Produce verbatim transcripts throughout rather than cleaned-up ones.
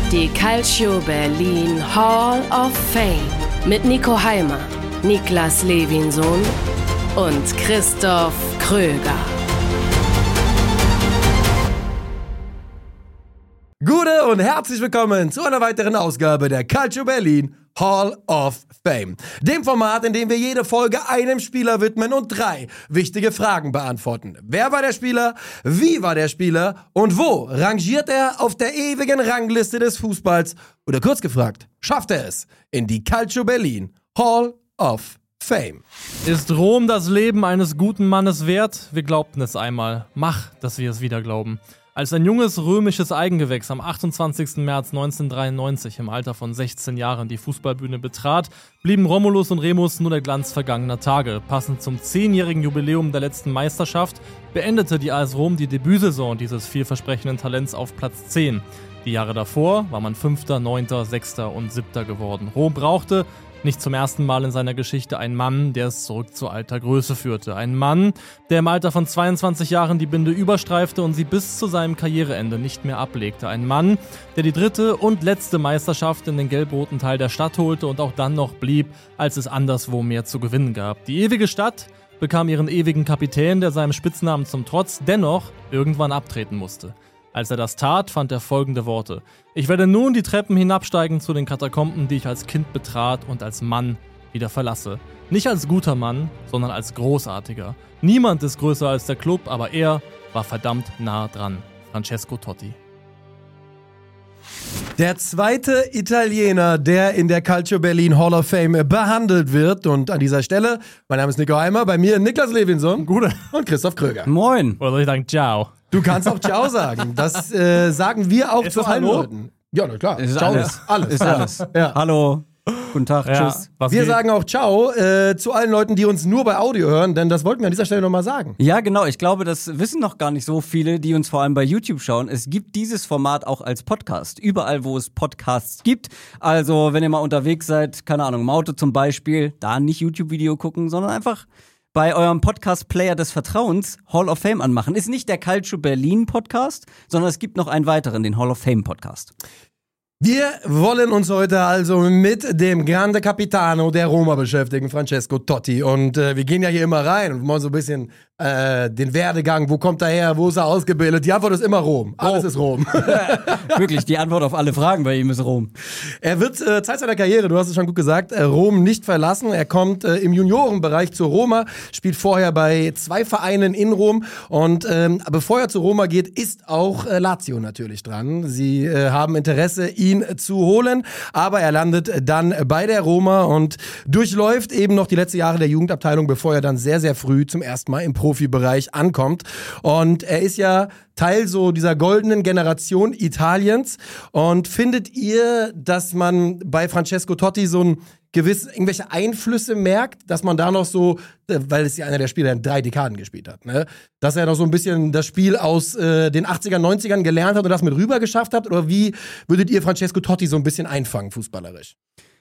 Die Calcio Berlin Hall of Fame mit Nico Heimer, Niklas Levinson und Christoph Kröger. Gute und herzlich willkommen zu einer weiteren Ausgabe der Calcio Berlin Hall of Fame. Dem Format, in dem wir jede Folge einem Spieler widmen und drei wichtige Fragen beantworten. Wer war der Spieler? Wie war der Spieler? Und wo rangiert er auf der ewigen Rangliste des Fußballs? Oder kurz gefragt, schafft er es in die Calcio Berlin Hall of Fame? Ist Rom das Leben eines guten Mannes wert? Wir glaubten es einmal. Mach, dass wir es wieder glauben. Als ein junges römisches Eigengewächs am achtundzwanzigsten März neunzehnhundertdreiundneunzig im Alter von sechzehn Jahren die Fußballbühne betrat, blieben Romulus und Remus nur der Glanz vergangener Tage. Passend zum zehnjährigen Jubiläum der letzten Meisterschaft beendete die A S Rom die Debütsaison dieses vielversprechenden Talents auf Platz zehn. Die Jahre davor war man Fünfter, Neunter, Sechster und Siebter geworden. Rom brauchte nicht zum ersten Mal in seiner Geschichte einen Mann, der es zurück zu alter Größe führte. Ein Mann, der im Alter von zweiundzwanzig Jahren die Binde überstreifte und sie bis zu seinem Karriereende nicht mehr ablegte. Ein Mann, der die dritte und letzte Meisterschaft in den gelb-roten Teil der Stadt holte und auch dann noch blieb, als es anderswo mehr zu gewinnen gab. Die ewige Stadt bekam ihren ewigen Kapitän, der seinem Spitznamen zum Trotz dennoch irgendwann abtreten musste. Als er das tat, fand er folgende Worte: Ich werde nun die Treppen hinabsteigen zu den Katakomben, die ich als Kind betrat und als Mann wieder verlasse. Nicht als guter Mann, sondern als großartiger. Niemand ist größer als der Club, aber er war verdammt nah dran. Francesco Totti. Der zweite Italiener, der in der Calcio Berlin Hall of Fame behandelt wird. Und an dieser Stelle, mein Name ist Nico Heimer, bei mir Niklas Levinson. Gute. Und Christoph Kröger. Moin. Oder soll ich sagen, ciao? Du kannst auch ciao sagen. Das äh, sagen wir auch Ist zu das allen Hallo? Leuten. Ja, na klar. Ist Ciao alles. ist alles. Ist alles. Ja. Hallo. Guten Tag. Ja, Tschüss. was Wir geht? sagen auch ciao äh, zu allen Leuten, die uns nur bei Audio hören, denn das wollten wir an dieser Stelle nochmal sagen. Ja, genau. Ich glaube, das wissen noch gar nicht so viele, die uns vor allem bei YouTube schauen. Es gibt dieses Format auch als Podcast. Überall, wo es Podcasts gibt. Also, wenn ihr mal unterwegs seid, keine Ahnung, im Auto zum Beispiel, da nicht YouTube-Video gucken, sondern einfach bei eurem Podcast-Player des Vertrauens Hall of Fame anmachen. Ist nicht der Calcio Berlin Podcast, sondern es gibt noch einen weiteren, den Hall of Fame Podcast. Wir wollen uns heute also mit dem Grande Capitano der Roma beschäftigen, Francesco Totti. Und äh, wir gehen ja hier immer rein und wollen so ein bisschen äh, den Werdegang, wo kommt er her, wo ist er ausgebildet? Die Antwort ist immer Rom. Alles Oh. ist Rom. Wirklich, die Antwort auf alle Fragen bei ihm ist Rom. Er wird äh, Zeit seiner Karriere, du hast es schon gut gesagt, äh, Rom nicht verlassen. Er kommt äh, im Juniorenbereich zu Roma, spielt vorher bei zwei Vereinen in Rom. Und ähm, bevor er zu Roma geht, ist auch äh, Lazio natürlich dran. Sie äh, haben Interesse, ihn zu holen, aber er landet dann bei der Roma und durchläuft eben noch die letzten Jahre der Jugendabteilung, bevor er dann sehr, sehr früh zum ersten Mal im Profibereich ankommt. Und er ist ja Teil so dieser goldenen Generation Italiens. Und findet ihr, dass man bei Francesco Totti so ein gewiss irgendwelche Einflüsse merkt, dass man da noch so, weil es ja einer der Spieler, der in drei Dekaden gespielt hat, ne? Dass er noch so ein bisschen das Spiel aus äh, den achtzigern, neunzigern gelernt hat und das mit rüber geschafft hat? Oder wie würdet ihr Francesco Totti so ein bisschen einfangen, fußballerisch?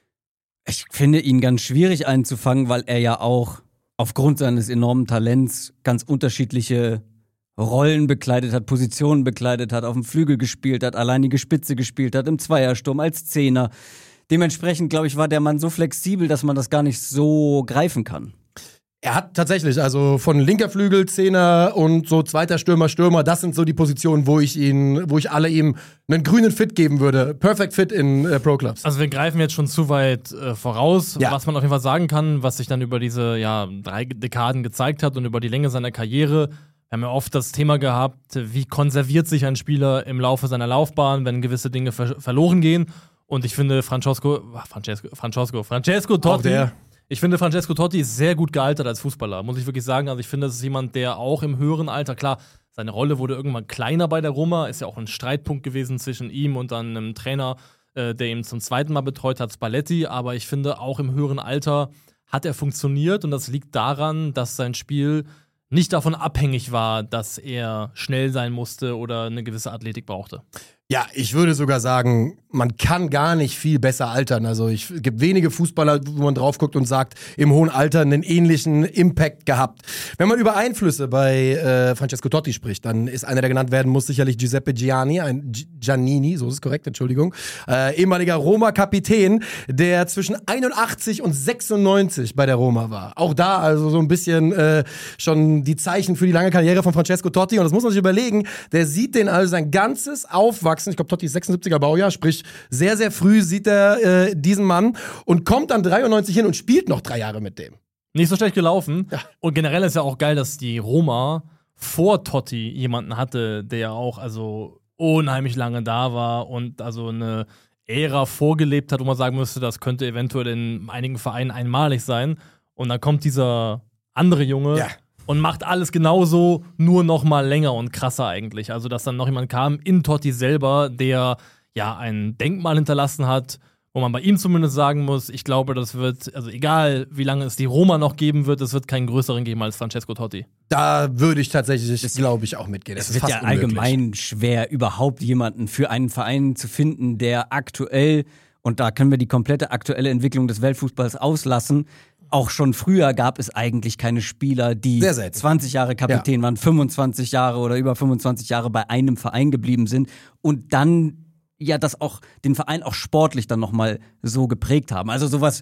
Ich finde ihn ganz schwierig einzufangen, weil er ja auch aufgrund seines enormen Talents ganz unterschiedliche Rollen bekleidet hat, Positionen bekleidet hat, auf dem Flügel gespielt hat, alleinige Spitze gespielt hat, im Zweiersturm, als Zehner. Dementsprechend, glaube ich, war der Mann so flexibel, dass man das gar nicht so greifen kann. Er hat tatsächlich, also von linker Flügel, Zehner und so zweiter Stürmer, Stürmer, das sind so die Positionen, wo ich ihn, wo ich alle ihm einen grünen Fit geben würde. Perfect Fit in äh, Pro-Clubs. Also wir greifen jetzt schon zu weit äh, voraus, Ja. was man auf jeden Fall sagen kann, was sich dann über diese ja, drei Dekaden gezeigt hat und über die Länge seiner Karriere. Wir haben ja oft das Thema gehabt, wie konserviert sich ein Spieler im Laufe seiner Laufbahn, wenn gewisse Dinge ver- verloren gehen. Und ich finde Francesco, Francesco, Francesco, Francesco Totti, Auch der. ich finde Francesco Totti ist sehr gut gealtert als Fußballer, muss ich wirklich sagen. Also ich finde, das ist jemand, der auch im höheren Alter, klar, seine Rolle wurde irgendwann kleiner bei der Roma, ist ja auch ein Streitpunkt gewesen zwischen ihm und dann einem Trainer, äh, der ihn zum zweiten Mal betreut hat, Spalletti. Aber ich finde, auch im höheren Alter hat er funktioniert und das liegt daran, dass sein Spiel nicht davon abhängig war, dass er schnell sein musste oder eine gewisse Athletik brauchte. Ja, ich würde sogar sagen, man kann gar nicht viel besser altern. Also ich, es gibt wenige Fußballer, wo man drauf guckt und sagt, im hohen Alter einen ähnlichen Impact gehabt. Wenn man über Einflüsse bei äh, Francesco Totti spricht, dann ist einer, der genannt werden muss, sicherlich Giuseppe Gianni, ein G- Giannini, so ist es korrekt, Entschuldigung, äh, ehemaliger Roma-Kapitän, der zwischen einundachtzig und sechsundneunzig bei der Roma war. Auch da also so ein bisschen äh, schon die Zeichen für die lange Karriere von Francesco Totti. Und das muss man sich überlegen, der sieht den also sein ganzes Aufwachsen, ich glaube Totti ist sechsundsiebziger Baujahr, sprich sehr, sehr früh sieht er äh, diesen Mann und kommt dann dreiundneunzig hin und spielt noch drei Jahre mit dem. Nicht so schlecht gelaufen. Ja. Und generell ist ja auch geil, dass die Roma vor Totti jemanden hatte, der ja auch also unheimlich lange da war und also eine Ära vorgelebt hat, wo man sagen müsste, das könnte eventuell in einigen Vereinen einmalig sein. Und dann kommt dieser andere Junge Ja. und macht alles genauso, nur noch mal länger und krasser eigentlich. Also, dass dann noch jemand kam in Totti selber, der ja ein Denkmal hinterlassen hat, wo man bei ihm zumindest sagen muss, ich glaube, das wird, also egal wie lange es die Roma noch geben wird, es wird keinen größeren geben als Francesco Totti. Da würde ich tatsächlich, glaube ich, auch mitgehen. Das Es ist wird fast ja unmöglich. allgemein schwer, überhaupt jemanden für einen Verein zu finden, der aktuell, und da können wir die komplette aktuelle Entwicklung des Weltfußballs auslassen, auch schon früher gab es eigentlich keine Spieler, die Sehr selten. zwanzig Jahre Kapitän waren, fünfundzwanzig Jahre oder über fünfundzwanzig Jahre bei einem Verein geblieben sind und dann ja das auch den Verein auch sportlich dann nochmal so geprägt haben. Also sowas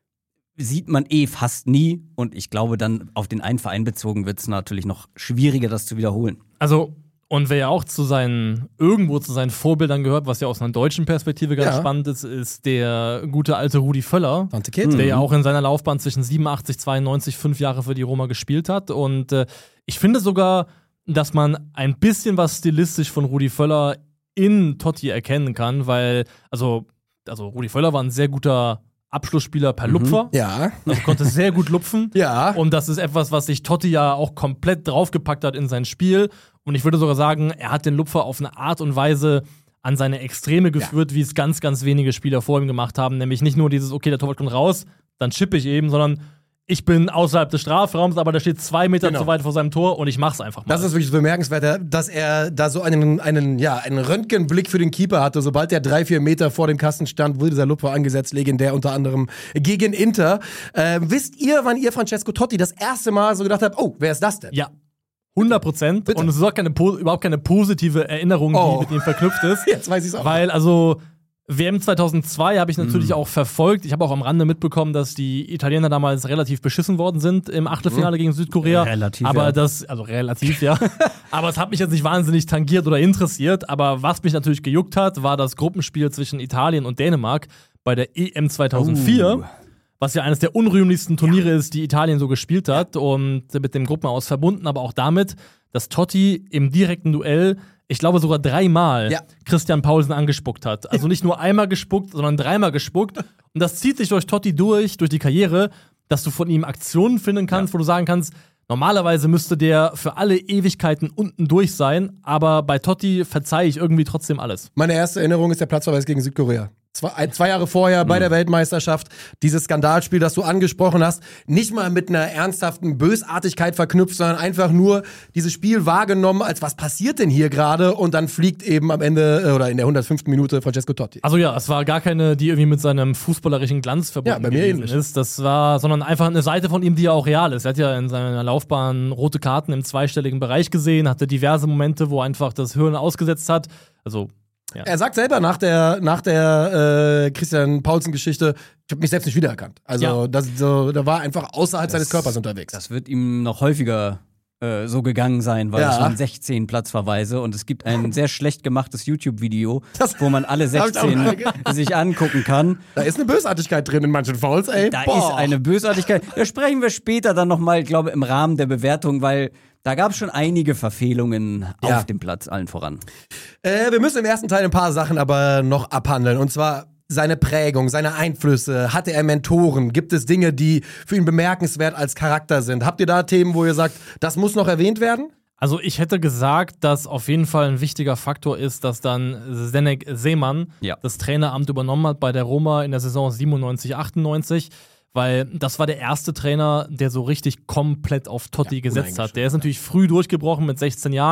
sieht man eh fast nie und ich glaube dann auf den einen Verein bezogen wird es natürlich noch schwieriger, das zu wiederholen. Also, und wer ja auch zu seinen, irgendwo zu seinen Vorbildern gehört, was ja aus einer deutschen Perspektive ganz Ja. spannend ist, ist der gute alte Rudi Völler, Tante Kid. der ja auch in seiner Laufbahn zwischen siebenundachtzig, zweiundneunzig fünf Jahre für die Roma gespielt hat. Und äh, ich finde sogar, dass man ein bisschen was stilistisch von Rudi Völler in Totti erkennen kann, weil, also, also Rudi Völler war ein sehr guter Abschlussspieler per Lupfer. Ja. Also konnte sehr gut lupfen. Ja. Und das ist etwas, was sich Totti ja auch komplett draufgepackt hat in sein Spiel. Und ich würde sogar sagen, er hat den Lupfer auf eine Art und Weise an seine Extreme geführt, wie es ganz, ganz wenige Spieler vor ihm gemacht haben. Nämlich nicht nur dieses, okay, der Torwart kommt raus, dann chippe ich eben, sondern ich bin außerhalb des Strafraums, aber der steht zwei Meter Genau. zu weit vor seinem Tor und ich mach's einfach mal. Das ist wirklich so bemerkenswert, dass er da so einen, einen, ja, einen Röntgenblick für den Keeper hatte. Sobald er drei, vier Meter vor dem Kasten stand, wurde dieser Lupfer angesetzt, legendär unter anderem gegen Inter. Äh, wisst ihr, wann ihr Francesco Totti das erste Mal so gedacht habt, oh, wer ist das denn? Ja. hundert Prozent. Bitte. Und es ist auch keine, po- überhaupt keine positive Erinnerung, Oh. die mit ihm verknüpft ist. Jetzt weiß ich's auch. Weil, also, W M zweitausendzwei habe ich Mhm. natürlich auch verfolgt. Ich habe auch am Rande mitbekommen, dass die Italiener damals relativ beschissen worden sind im Achtelfinale gegen Südkorea. Relativ, Aber ja. das, also relativ, ja. Aber es hat mich jetzt nicht wahnsinnig tangiert oder interessiert. Aber was mich natürlich gejuckt hat, war das Gruppenspiel zwischen Italien und Dänemark bei der E M zweitausendvier. Uh. Was ja eines der unrühmlichsten Turniere ist, die Italien so gespielt hat. Und mit dem Gruppenaus verbunden, aber auch damit, dass Totti im direkten Duell, ich glaube sogar dreimal, Ja. Christian Paulsen angespuckt hat. Also nicht nur einmal gespuckt, sondern dreimal gespuckt. Und das zieht sich durch Totti durch, durch die Karriere, dass du von ihm Aktionen finden kannst, wo du sagen kannst, normalerweise müsste der für alle Ewigkeiten unten durch sein, aber bei Totti verzeihe ich irgendwie trotzdem alles. Meine erste Erinnerung ist der Platzverweis gegen Südkorea. Zwei, ein, zwei Jahre vorher bei der Weltmeisterschaft, dieses Skandalspiel, das du angesprochen hast, nicht mal mit einer ernsthaften Bösartigkeit verknüpft, sondern einfach nur dieses Spiel wahrgenommen, als was passiert denn hier gerade, und dann fliegt eben am Ende äh, oder in der hundertfünften Minute Francesco Totti. Also ja, es war gar keine, die irgendwie mit seinem fußballerischen Glanz verbunden Ja, bei mir gewesen ähnlich. ist. Das war, sondern einfach eine Seite von ihm, die ja auch real ist. Er hat ja in seiner Laufbahn rote Karten im zweistelligen Bereich gesehen, hatte diverse Momente, wo einfach das Hirn ausgesetzt hat. Also ja. Er sagt selber nach der, nach der äh, Christian Paulsen-Geschichte, ich habe mich selbst nicht wiedererkannt. Also Ja. das, so, da war einfach außerhalb seines Körpers unterwegs. Das wird ihm noch häufiger äh, so gegangen sein, weil Ja. es waren sechzehn Platzverweise und es gibt ein sehr schlecht gemachtes YouTube-Video, Das wo man alle hab ich auch sechzehn mal ge- sich angucken kann. Da ist eine Bösartigkeit drin in manchen Fouls, ey. Da Boah. ist eine Bösartigkeit. Da sprechen wir später dann nochmal, ich glaube, im Rahmen der Bewertung, weil da gab es schon einige Verfehlungen Ja. auf dem Platz, allen voran. Äh, wir müssen im ersten Teil ein paar Sachen aber noch abhandeln. Und zwar seine Prägung, seine Einflüsse. Hatte er Mentoren? Gibt es Dinge, die für ihn bemerkenswert als Charakter sind? Habt ihr da Themen, wo ihr sagt, das muss noch erwähnt werden? Also ich hätte gesagt, dass auf jeden Fall ein wichtiger Faktor ist, dass dann Zdeněk Zeman Ja. das Traineramt übernommen hat bei der Roma in der Saison siebenundneunzig, achtundneunzig. Weil das war der erste Trainer, der so richtig komplett auf Totti Ja, gesetzt hat. uneingeschränkt, Der ist natürlich früh durchgebrochen mit sechzehn Jahren,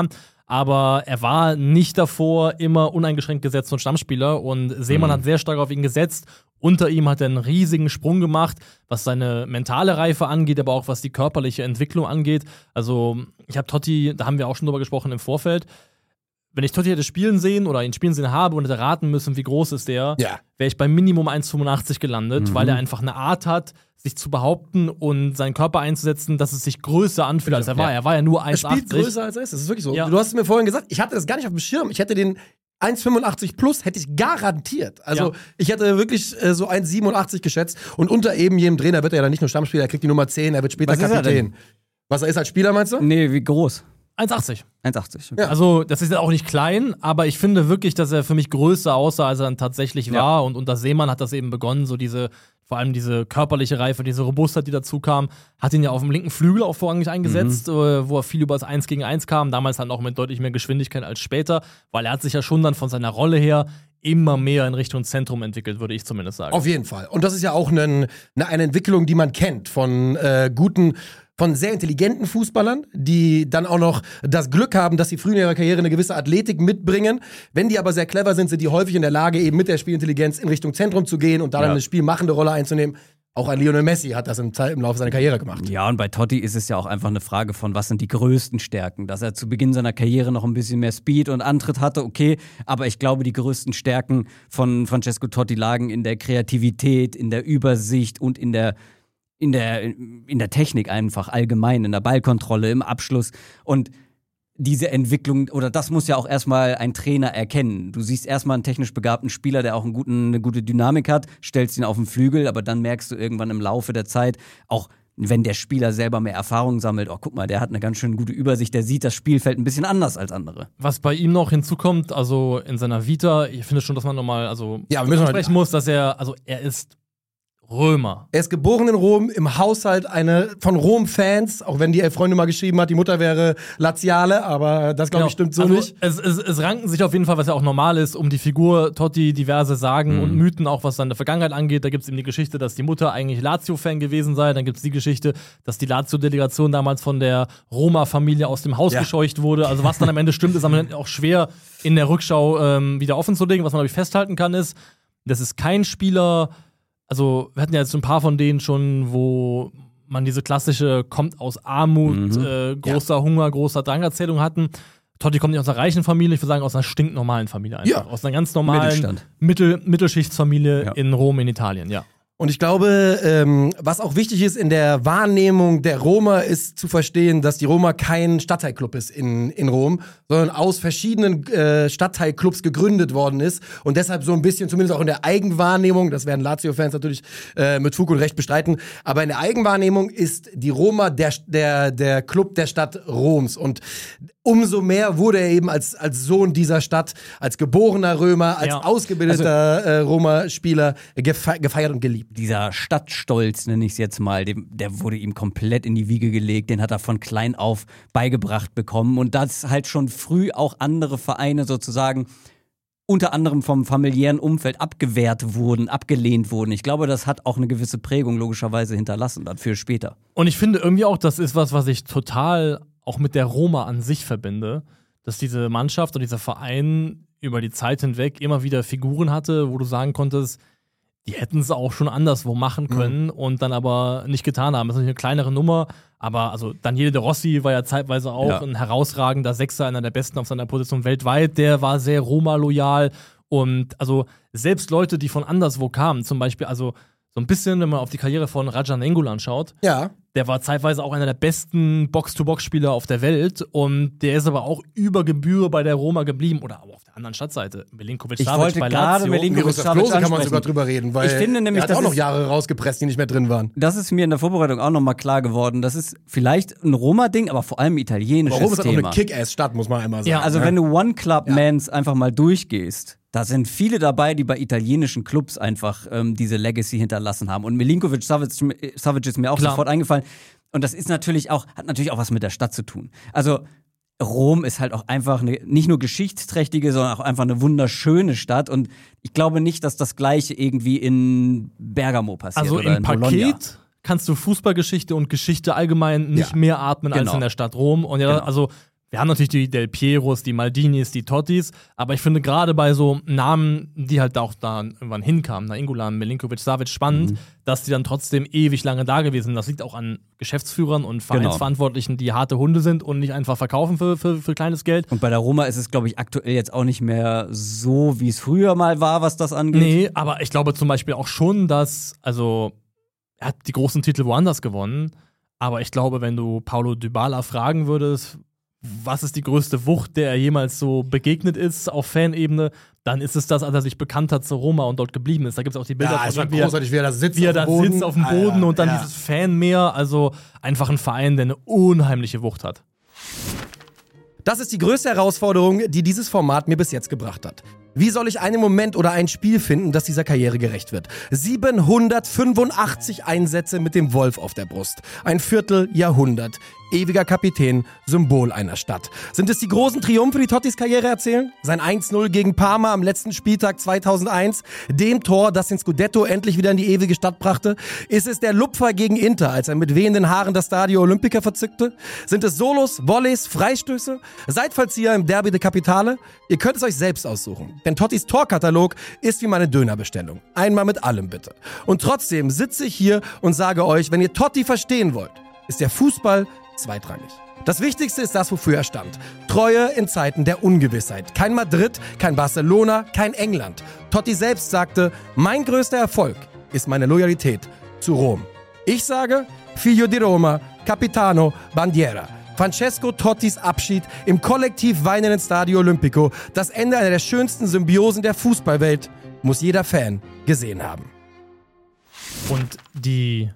aber er war nicht davor immer uneingeschränkt gesetzt und Stammspieler und Seemann mhm. hat sehr stark auf ihn gesetzt. Unter ihm hat er einen riesigen Sprung gemacht, was seine mentale Reife angeht, aber auch was die körperliche Entwicklung angeht. Also ich habe Totti, da haben wir auch schon drüber gesprochen im Vorfeld, wenn ich Totti hätte spielen sehen oder ihn spielen sehen habe und hätte raten müssen, wie groß ist der, ja. wäre ich bei Minimum eins Komma fünfundachtzig gelandet, Mhm. weil er einfach eine Art hat, sich zu behaupten und seinen Körper einzusetzen, dass es sich größer anfühlt, als er war. Ja. Er war ja nur Er eins Komma spielt achtzig. größer als er ist, das ist wirklich so. Ja. Du hast es mir vorhin gesagt, ich hatte das gar nicht auf dem Schirm. Ich hätte den eins Komma fünfundachtzig plus hätte ich garantiert. Also Ja. ich hätte wirklich äh, so eins Komma siebenundachtzig geschätzt und unter eben jedem Trainer wird er ja dann nicht nur Stammspieler, er kriegt die Nummer zehn, er wird später Was ist er Kapitän. denn? Was er ist als Spieler, meinst du? Nee, wie groß? eins Komma achtzig. eins Komma achtzig. Ja. Also, das ist ja auch nicht klein, aber ich finde wirklich, dass er für mich größer aussah, als er dann tatsächlich war. Ja. Und unter Seemann hat das eben begonnen, so diese, vor allem diese körperliche Reife, diese Robustheit, die dazu kam, hat ihn ja auf dem linken Flügel auch vorrangig eingesetzt, Mhm. äh, wo er viel über das eins gegen eins kam. Damals dann auch mit deutlich mehr Geschwindigkeit als später, weil er hat sich ja schon dann von seiner Rolle her immer mehr in Richtung Zentrum entwickelt, würde ich zumindest sagen. Auf jeden Fall. Und das ist ja auch eine, eine, eine Entwicklung, die man kennt von äh, guten, von sehr intelligenten Fußballern, die dann auch noch das Glück haben, dass sie früh in ihrer Karriere eine gewisse Athletik mitbringen. Wenn die aber sehr clever sind, sind die häufig in der Lage, eben mit der Spielintelligenz in Richtung Zentrum zu gehen und da dann Ja. eine spielmachende Rolle einzunehmen. Auch ein Lionel Messi hat das im, im Laufe seiner Karriere gemacht. Ja, und bei Totti ist es ja auch einfach eine Frage von, was sind die größten Stärken? Dass er zu Beginn seiner Karriere noch ein bisschen mehr Speed und Antritt hatte, okay, aber ich glaube, die größten Stärken von Francesco Totti lagen in der Kreativität, in der Übersicht und in der in der in der Technik einfach allgemein, in der Ballkontrolle, im Abschluss und diese Entwicklung, oder das muss ja auch erstmal ein Trainer erkennen. Du siehst erstmal einen technisch begabten Spieler, der auch einen guten, eine gute Dynamik hat, stellst ihn auf den Flügel, aber dann merkst du irgendwann im Laufe der Zeit, auch wenn der Spieler selber mehr Erfahrung sammelt, oh guck mal, der hat eine ganz schön gute Übersicht, der sieht das Spielfeld ein bisschen anders als andere. Was bei ihm noch hinzukommt, also in seiner Vita, ich finde schon, dass man nochmal, also Ja, wir müssen sprechen muss, dass er, also er ist Römer. Er ist geboren in Rom, im Haushalt eine von Rom-Fans, auch wenn die Freundin mal geschrieben hat, die Mutter wäre Laziale, aber das, glaube ich, stimmt so also, nicht. Es, es, es ranken sich auf jeden Fall, was ja auch normal ist, um die Figur Totti diverse Sagen Mhm. und Mythen, auch was seine Vergangenheit angeht. Da gibt es eben die Geschichte, dass die Mutter eigentlich Lazio-Fan gewesen sei. Dann gibt es die Geschichte, dass die Lazio-Delegation damals von der Roma-Familie aus dem Haus Ja. gescheucht wurde. Also was dann am Ende stimmt, ist am Ende auch schwer in der Rückschau ähm, wieder offenzulegen. Was man, glaube ich, festhalten kann, ist, das ist kein Spieler. Also, wir hatten ja jetzt ein paar von denen schon, wo man diese klassische kommt aus Armut, Mhm. äh, großer Hunger, großer Drangerzählung hatten. Totti kommt nicht aus einer reichen Familie, ich würde sagen aus einer stinknormalen Familie einfach. Ja. Aus einer ganz normalen Mittelstand. Mittel Mittelschichtsfamilie Ja. in Rom, in Italien, ja. Und ich glaube, ähm, was auch wichtig ist in der Wahrnehmung der Roma, ist zu verstehen, dass die Roma kein Stadtteilclub ist in, in Rom, sondern aus verschiedenen äh, Stadtteilclubs gegründet worden ist und deshalb so ein bisschen, zumindest auch in der Eigenwahrnehmung, das werden Lazio-Fans natürlich äh, mit Fug und Recht bestreiten, aber in der Eigenwahrnehmung ist die Roma der, der, der Club der Stadt Roms und umso mehr wurde er eben als, als Sohn dieser Stadt, als geborener Römer, als Ja. ausgebildeter äh, Roma-Spieler gefe gefeiert und geliebt. Dieser Stadtstolz, nenne ich es jetzt mal, dem, der wurde ihm komplett in die Wiege gelegt, den hat er von klein auf beigebracht bekommen und dass halt schon früh auch andere Vereine sozusagen unter anderem vom familiären Umfeld abgewehrt wurden, abgelehnt wurden. Ich glaube, das hat auch eine gewisse Prägung logischerweise hinterlassen dann für später. Und ich finde irgendwie auch, das ist was, was ich total auch mit der Roma an sich verbinde, dass diese Mannschaft und dieser Verein über die Zeit hinweg immer wieder Figuren hatte, wo du sagen konntest, die hätten es auch schon anderswo machen können mhm. und dann aber nicht getan haben. Das ist natürlich eine kleinere Nummer, aber also Daniele De Rossi war ja zeitweise auch Ja. ein herausragender Sechser, einer der besten auf seiner Position weltweit. Der war sehr Roma-loyal und also selbst Leute, die von anderswo kamen, zum Beispiel, also so ein bisschen, wenn man auf die Karriere von Raja Nainggolan schaut, Ja. der war zeitweise auch einer der besten Box-to-Box-Spieler auf der Welt und der ist aber auch über Gebühr bei der Roma geblieben oder aber auf der anderen Stadtseite. Milinkovic Ich Savic wollte bei gerade Lazio. Milinkovic Miroslav Savic Klose kann man ansprechen. sogar drüber reden, weil Ich finde nämlich, er hat das auch noch ist- Jahre rausgepresst, die nicht mehr drin waren. Das ist mir in der Vorbereitung auch nochmal klar geworden. Das ist vielleicht ein Roma-Ding, aber vor allem ein italienisches Warum ist das auch Thema. eine Kick-Ass-Stadt, muss man einmal sagen. Ja, Also ne? wenn du One-Club-Mans einfach mal durchgehst, da sind viele dabei, die bei italienischen Clubs einfach ähm, diese Legacy hinterlassen haben. Und Milinkovic Savic, Savic ist mir auch Klar. sofort eingefallen. Und das ist natürlich auch, hat natürlich auch was mit der Stadt zu tun. Also Rom ist halt auch einfach eine, nicht nur geschichtsträchtige, sondern auch einfach eine wunderschöne Stadt. Und ich glaube nicht, dass das Gleiche irgendwie in Bergamo passiert Also oder im in Bologna. Paket kannst du Fußballgeschichte und Geschichte allgemein nicht Ja. mehr atmen als Genau. in der Stadt Rom. Und ja, Genau. also wir haben natürlich die Del Pieros, die Maldinis, die Tottis, aber ich finde gerade bei so Namen, die halt auch da irgendwann hinkamen, Nainggolan, Milinkovic, Savic, spannend, mhm. dass die dann trotzdem ewig lange da gewesen sind. Das liegt auch an Geschäftsführern und Vereinsverantwortlichen, die harte Hunde sind und nicht einfach verkaufen für, für, für kleines Geld. Und bei der Roma ist es, glaube ich, aktuell jetzt auch nicht mehr so, wie es früher mal war, was das angeht. Nee, aber ich glaube zum Beispiel auch schon, dass, also, er hat die großen Titel woanders gewonnen, aber ich glaube, wenn du Paulo Dybala fragen würdest, was ist die größte Wucht, der er jemals so begegnet ist auf Fanebene, dann ist es das, als er sich bekannt hat zur Roma und dort geblieben ist. Da gibt es auch die Bilder ja, von ihm, wie, großartig, wie er da sitzt, wie er da sitzt auf dem Boden ah, und dann ja. dieses Fanmeer. Also einfach ein Verein, der eine unheimliche Wucht hat. Das ist die größte Herausforderung, die dieses Format mir bis jetzt gebracht hat. Wie soll ich einen Moment oder ein Spiel finden, das dieser Karriere gerecht wird? siebenhundertfünfundachtzig Einsätze mit dem Wolf auf der Brust. Ein Vierteljahrhundert. Ewiger Kapitän, Symbol einer Stadt. Sind es die großen Triumphe, die Tottis Karriere erzählen? Sein eins null gegen Parma am letzten Spieltag zweitausendeins? Dem Tor, das den Scudetto endlich wieder in die ewige Stadt brachte? Ist es der Lupfer gegen Inter, als er mit wehenden Haaren das Stadio Olimpica verzückte? Sind es Solos, Volleys, Freistöße? Seid Fallzieher im Derby de Capitale? Ihr könnt es euch selbst aussuchen. Denn Tottis Torkatalog ist wie meine Dönerbestellung. Einmal mit allem bitte. Und trotzdem sitze ich hier und sage euch, wenn ihr Totti verstehen wollt, ist der Fußball zweitrangig. Das Wichtigste ist das, wofür er stand. Treue in Zeiten der Ungewissheit. Kein Madrid, kein Barcelona, kein England. Totti selbst sagte, mein größter Erfolg ist meine Loyalität zu Rom. Ich sage, Figlio di Roma, Capitano, Bandiera. Francesco Tottis Abschied im kollektiv weinenden Stadio Olimpico, das Ende einer der schönsten Symbiosen der Fußballwelt, muss jeder Fan gesehen haben. Und die,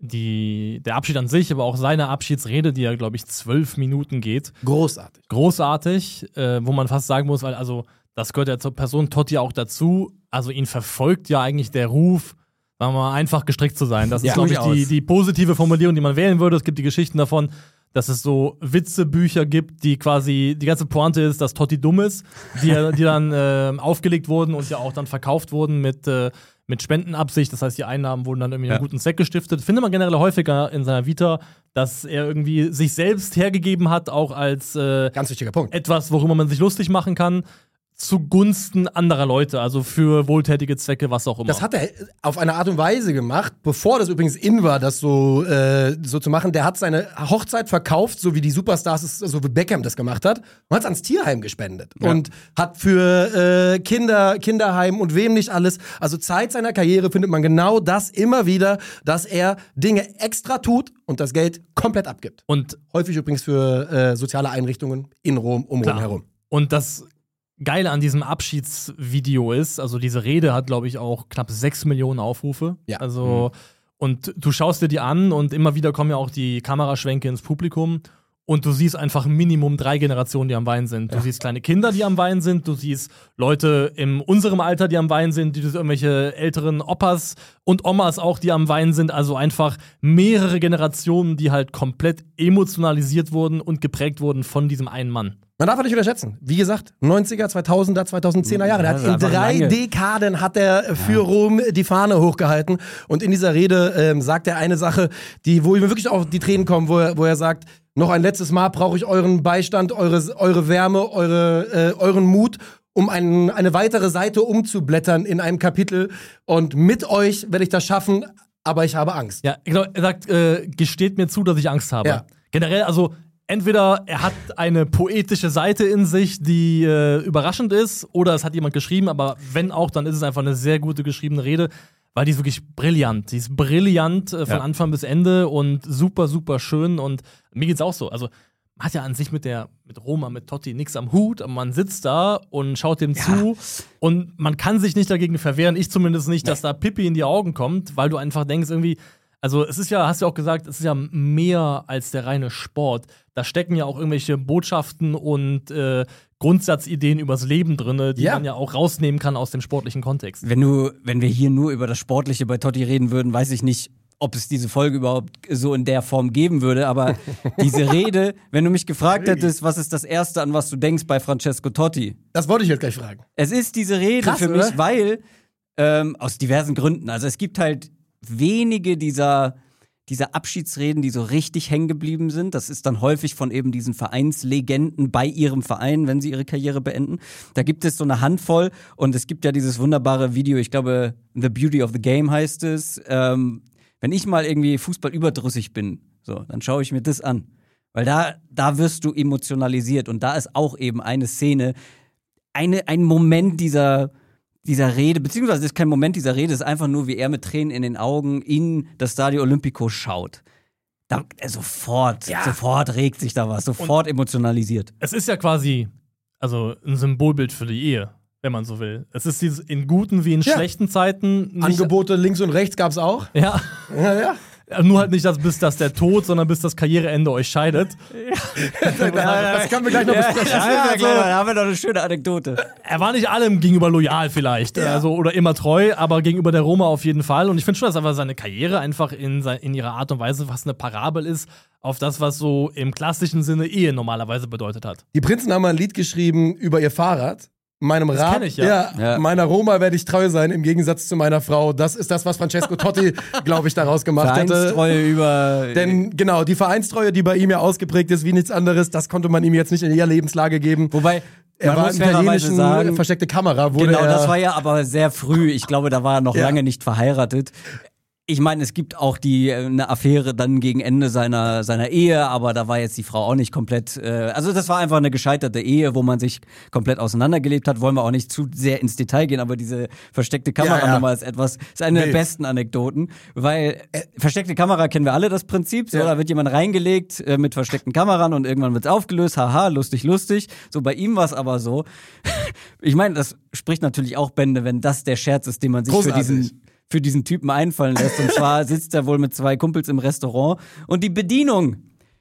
die, der Abschied an sich, aber auch seine Abschiedsrede, die ja, glaube ich, zwölf Minuten geht. Großartig. Großartig, äh, wo man fast sagen muss, weil also das gehört ja zur Person Totti auch dazu. Also ihn verfolgt ja eigentlich der Ruf, sagen wir mal, einfach gestrickt zu sein. Das ist, ja, glaube ich, die, die positive Formulierung, die man wählen würde. Es gibt die Geschichten davon, dass es so Witzebücher gibt, die quasi, die ganze Pointe ist, dass Totti dumm ist, die, die dann äh, aufgelegt wurden und ja auch dann verkauft wurden mit, äh, mit Spendenabsicht. Das heißt, die Einnahmen wurden dann irgendwie ja. einen guten Zweck gestiftet. Findet man generell häufiger in seiner Vita, dass er irgendwie sich selbst hergegeben hat, auch als äh, ganz wichtiger Punkt. Etwas, worüber man sich lustig machen kann. Zugunsten anderer Leute, also für wohltätige Zwecke, was auch immer. Das hat er auf eine Art und Weise gemacht, bevor das übrigens in war, das so, äh, so zu machen. Der hat seine Hochzeit verkauft, so wie die Superstars, es, so wie Beckham das gemacht hat, und hat es ans Tierheim gespendet. Ja. Und hat für äh, Kinder, Kinderheim und wem nicht alles, also Zeit seiner Karriere findet man genau das immer wieder, dass er Dinge extra tut und das Geld komplett abgibt. Und häufig übrigens für äh, soziale Einrichtungen in Rom, um klar. Rom herum. Und das Geile an diesem Abschiedsvideo ist, also diese Rede hat, glaube ich, auch knapp sechs Millionen Aufrufe. Ja. Also, mhm. und du schaust dir die an und immer wieder kommen ja auch die Kameraschwenke ins Publikum und du siehst einfach Minimum drei Generationen, die am Weinen sind. Du ja. siehst kleine Kinder, die am Weinen sind, du siehst Leute in unserem Alter, die am Weinen sind, du siehst irgendwelche älteren Opas und Omas auch, die am Weinen sind. Also einfach mehrere Generationen, die halt komplett emotionalisiert wurden und geprägt wurden von diesem einen Mann. Man darf er nicht unterschätzen. Wie gesagt, neunziger, zweitausender, zweitausendzehner Jahre. Der hat in drei lange. Dekaden hat er für ja. Rom die Fahne hochgehalten. Und in dieser Rede ähm, sagt er eine Sache, die, wo ihm wirklich auch die Tränen kommen, wo er, wo er sagt, noch ein letztes Mal brauche ich euren Beistand, eure, eure Wärme, eure, äh, euren Mut, um ein, eine weitere Seite umzublättern in einem Kapitel. Und mit euch werde ich das schaffen, aber ich habe Angst. Ja, genau. Er sagt, äh, gesteht mir zu, dass ich Angst habe. Ja. Generell, also entweder er hat eine poetische Seite in sich, die äh, überraschend ist, oder es hat jemand geschrieben, aber wenn auch, dann ist es einfach eine sehr gute geschriebene Rede, weil die ist wirklich brillant. Die ist brillant äh, von ja. Anfang bis Ende und super, super schön. Und mir geht's auch so. Also, man hat ja an sich mit der mit Roma, mit Totti nichts am Hut, aber man sitzt da und schaut dem ja. zu und man kann sich nicht dagegen verwehren, ich zumindest nicht, dass da Pipi in die Augen kommt, weil du einfach denkst irgendwie, also es ist ja, hast du ja auch gesagt, es ist ja mehr als der reine Sport. Da stecken ja auch irgendwelche Botschaften und äh, Grundsatzideen übers Leben drin, die ja. man ja auch rausnehmen kann aus dem sportlichen Kontext. Wenn du, wenn wir hier nur über das Sportliche bei Totti reden würden, weiß ich nicht, ob es diese Folge überhaupt so in der Form geben würde, aber diese Rede, wenn du mich gefragt hättest, was ist das Erste, an was du denkst bei Francesco Totti? Das wollte ich jetzt gleich fragen. Es ist diese Rede Krass, für mich, oder? weil, ähm, aus diversen Gründen, also es gibt halt wenige dieser diese Abschiedsreden, die so richtig hängen geblieben sind. Das ist dann häufig von eben diesen Vereinslegenden bei ihrem Verein, wenn sie ihre Karriere beenden. Da gibt es so eine Handvoll und es gibt ja dieses wunderbare Video, ich glaube, The Beauty of the Game heißt es. Ähm, wenn ich mal irgendwie Fußball überdrüssig bin, so, dann schaue ich mir das an. Weil da, da wirst du emotionalisiert und da ist auch eben eine Szene, eine, ein Moment dieser dieser Rede, beziehungsweise das ist kein Moment dieser Rede, es ist einfach nur, wie er mit Tränen in den Augen in das Stadio Olimpico schaut. Da, äh, sofort, ja. sofort regt sich da was, sofort und emotionalisiert. Es ist ja quasi, also ein Symbolbild für die Ehe, wenn man so will. Es ist dieses in guten wie in ja. schlechten Zeiten. Angebote links und rechts gab's auch. Ja. Ja, ja. Nur halt nicht, dass bis das der Tod, sondern bis das Karriereende euch scheidet. Ja. Das können wir gleich noch besprechen. Ja, ja, ja, also, da haben wir noch eine schöne Anekdote. Er war nicht allem gegenüber loyal vielleicht, ja. also oder immer treu, aber gegenüber der Roma auf jeden Fall. Und ich finde schon, dass einfach seine Karriere einfach in, in ihrer Art und Weise fast eine Parabel ist auf das, was so im klassischen Sinne Ehe normalerweise bedeutet hat. Die Prinzen haben mal ein Lied geschrieben über ihr Fahrrad. Meinem das Rat, kenn ich, ja. Ja, ja. meiner Roma werde ich treu sein, im Gegensatz zu meiner Frau. Das ist das, was Francesco Totti, glaube ich, daraus gemacht hätte. Vereinstreue über... Denn genau, die Vereinstreue, die bei ihm ja ausgeprägt ist wie nichts anderes, das konnte man ihm jetzt nicht in jeder Lebenslage geben. Wobei, er war in italienischen sagen, versteckte Kamera. Wurde genau, er das war ja aber sehr früh. Ich glaube, da war er noch ja. lange nicht verheiratet. Ich meine, es gibt auch die eine Affäre dann gegen Ende seiner seiner Ehe, aber da war jetzt die Frau auch nicht komplett. Äh, also das war einfach eine gescheiterte Ehe, wo man sich komplett auseinandergelebt hat. Wollen wir auch nicht zu sehr ins Detail gehen, aber diese versteckte Kameranummer ja, ja. ist etwas, ist eine Wild. der besten Anekdoten, weil äh, versteckte Kamera kennen wir alle das Prinzip. So, ja. Da wird jemand reingelegt äh, mit versteckten Kameran und irgendwann wird's aufgelöst. Haha, lustig, lustig. So bei ihm war es aber so. Ich meine, das spricht natürlich auch Bände, wenn das der Scherz ist, den man sich Großartig. für diesen für diesen Typen einfallen lässt. Und zwar sitzt er wohl mit zwei Kumpels im Restaurant und die Bedienung,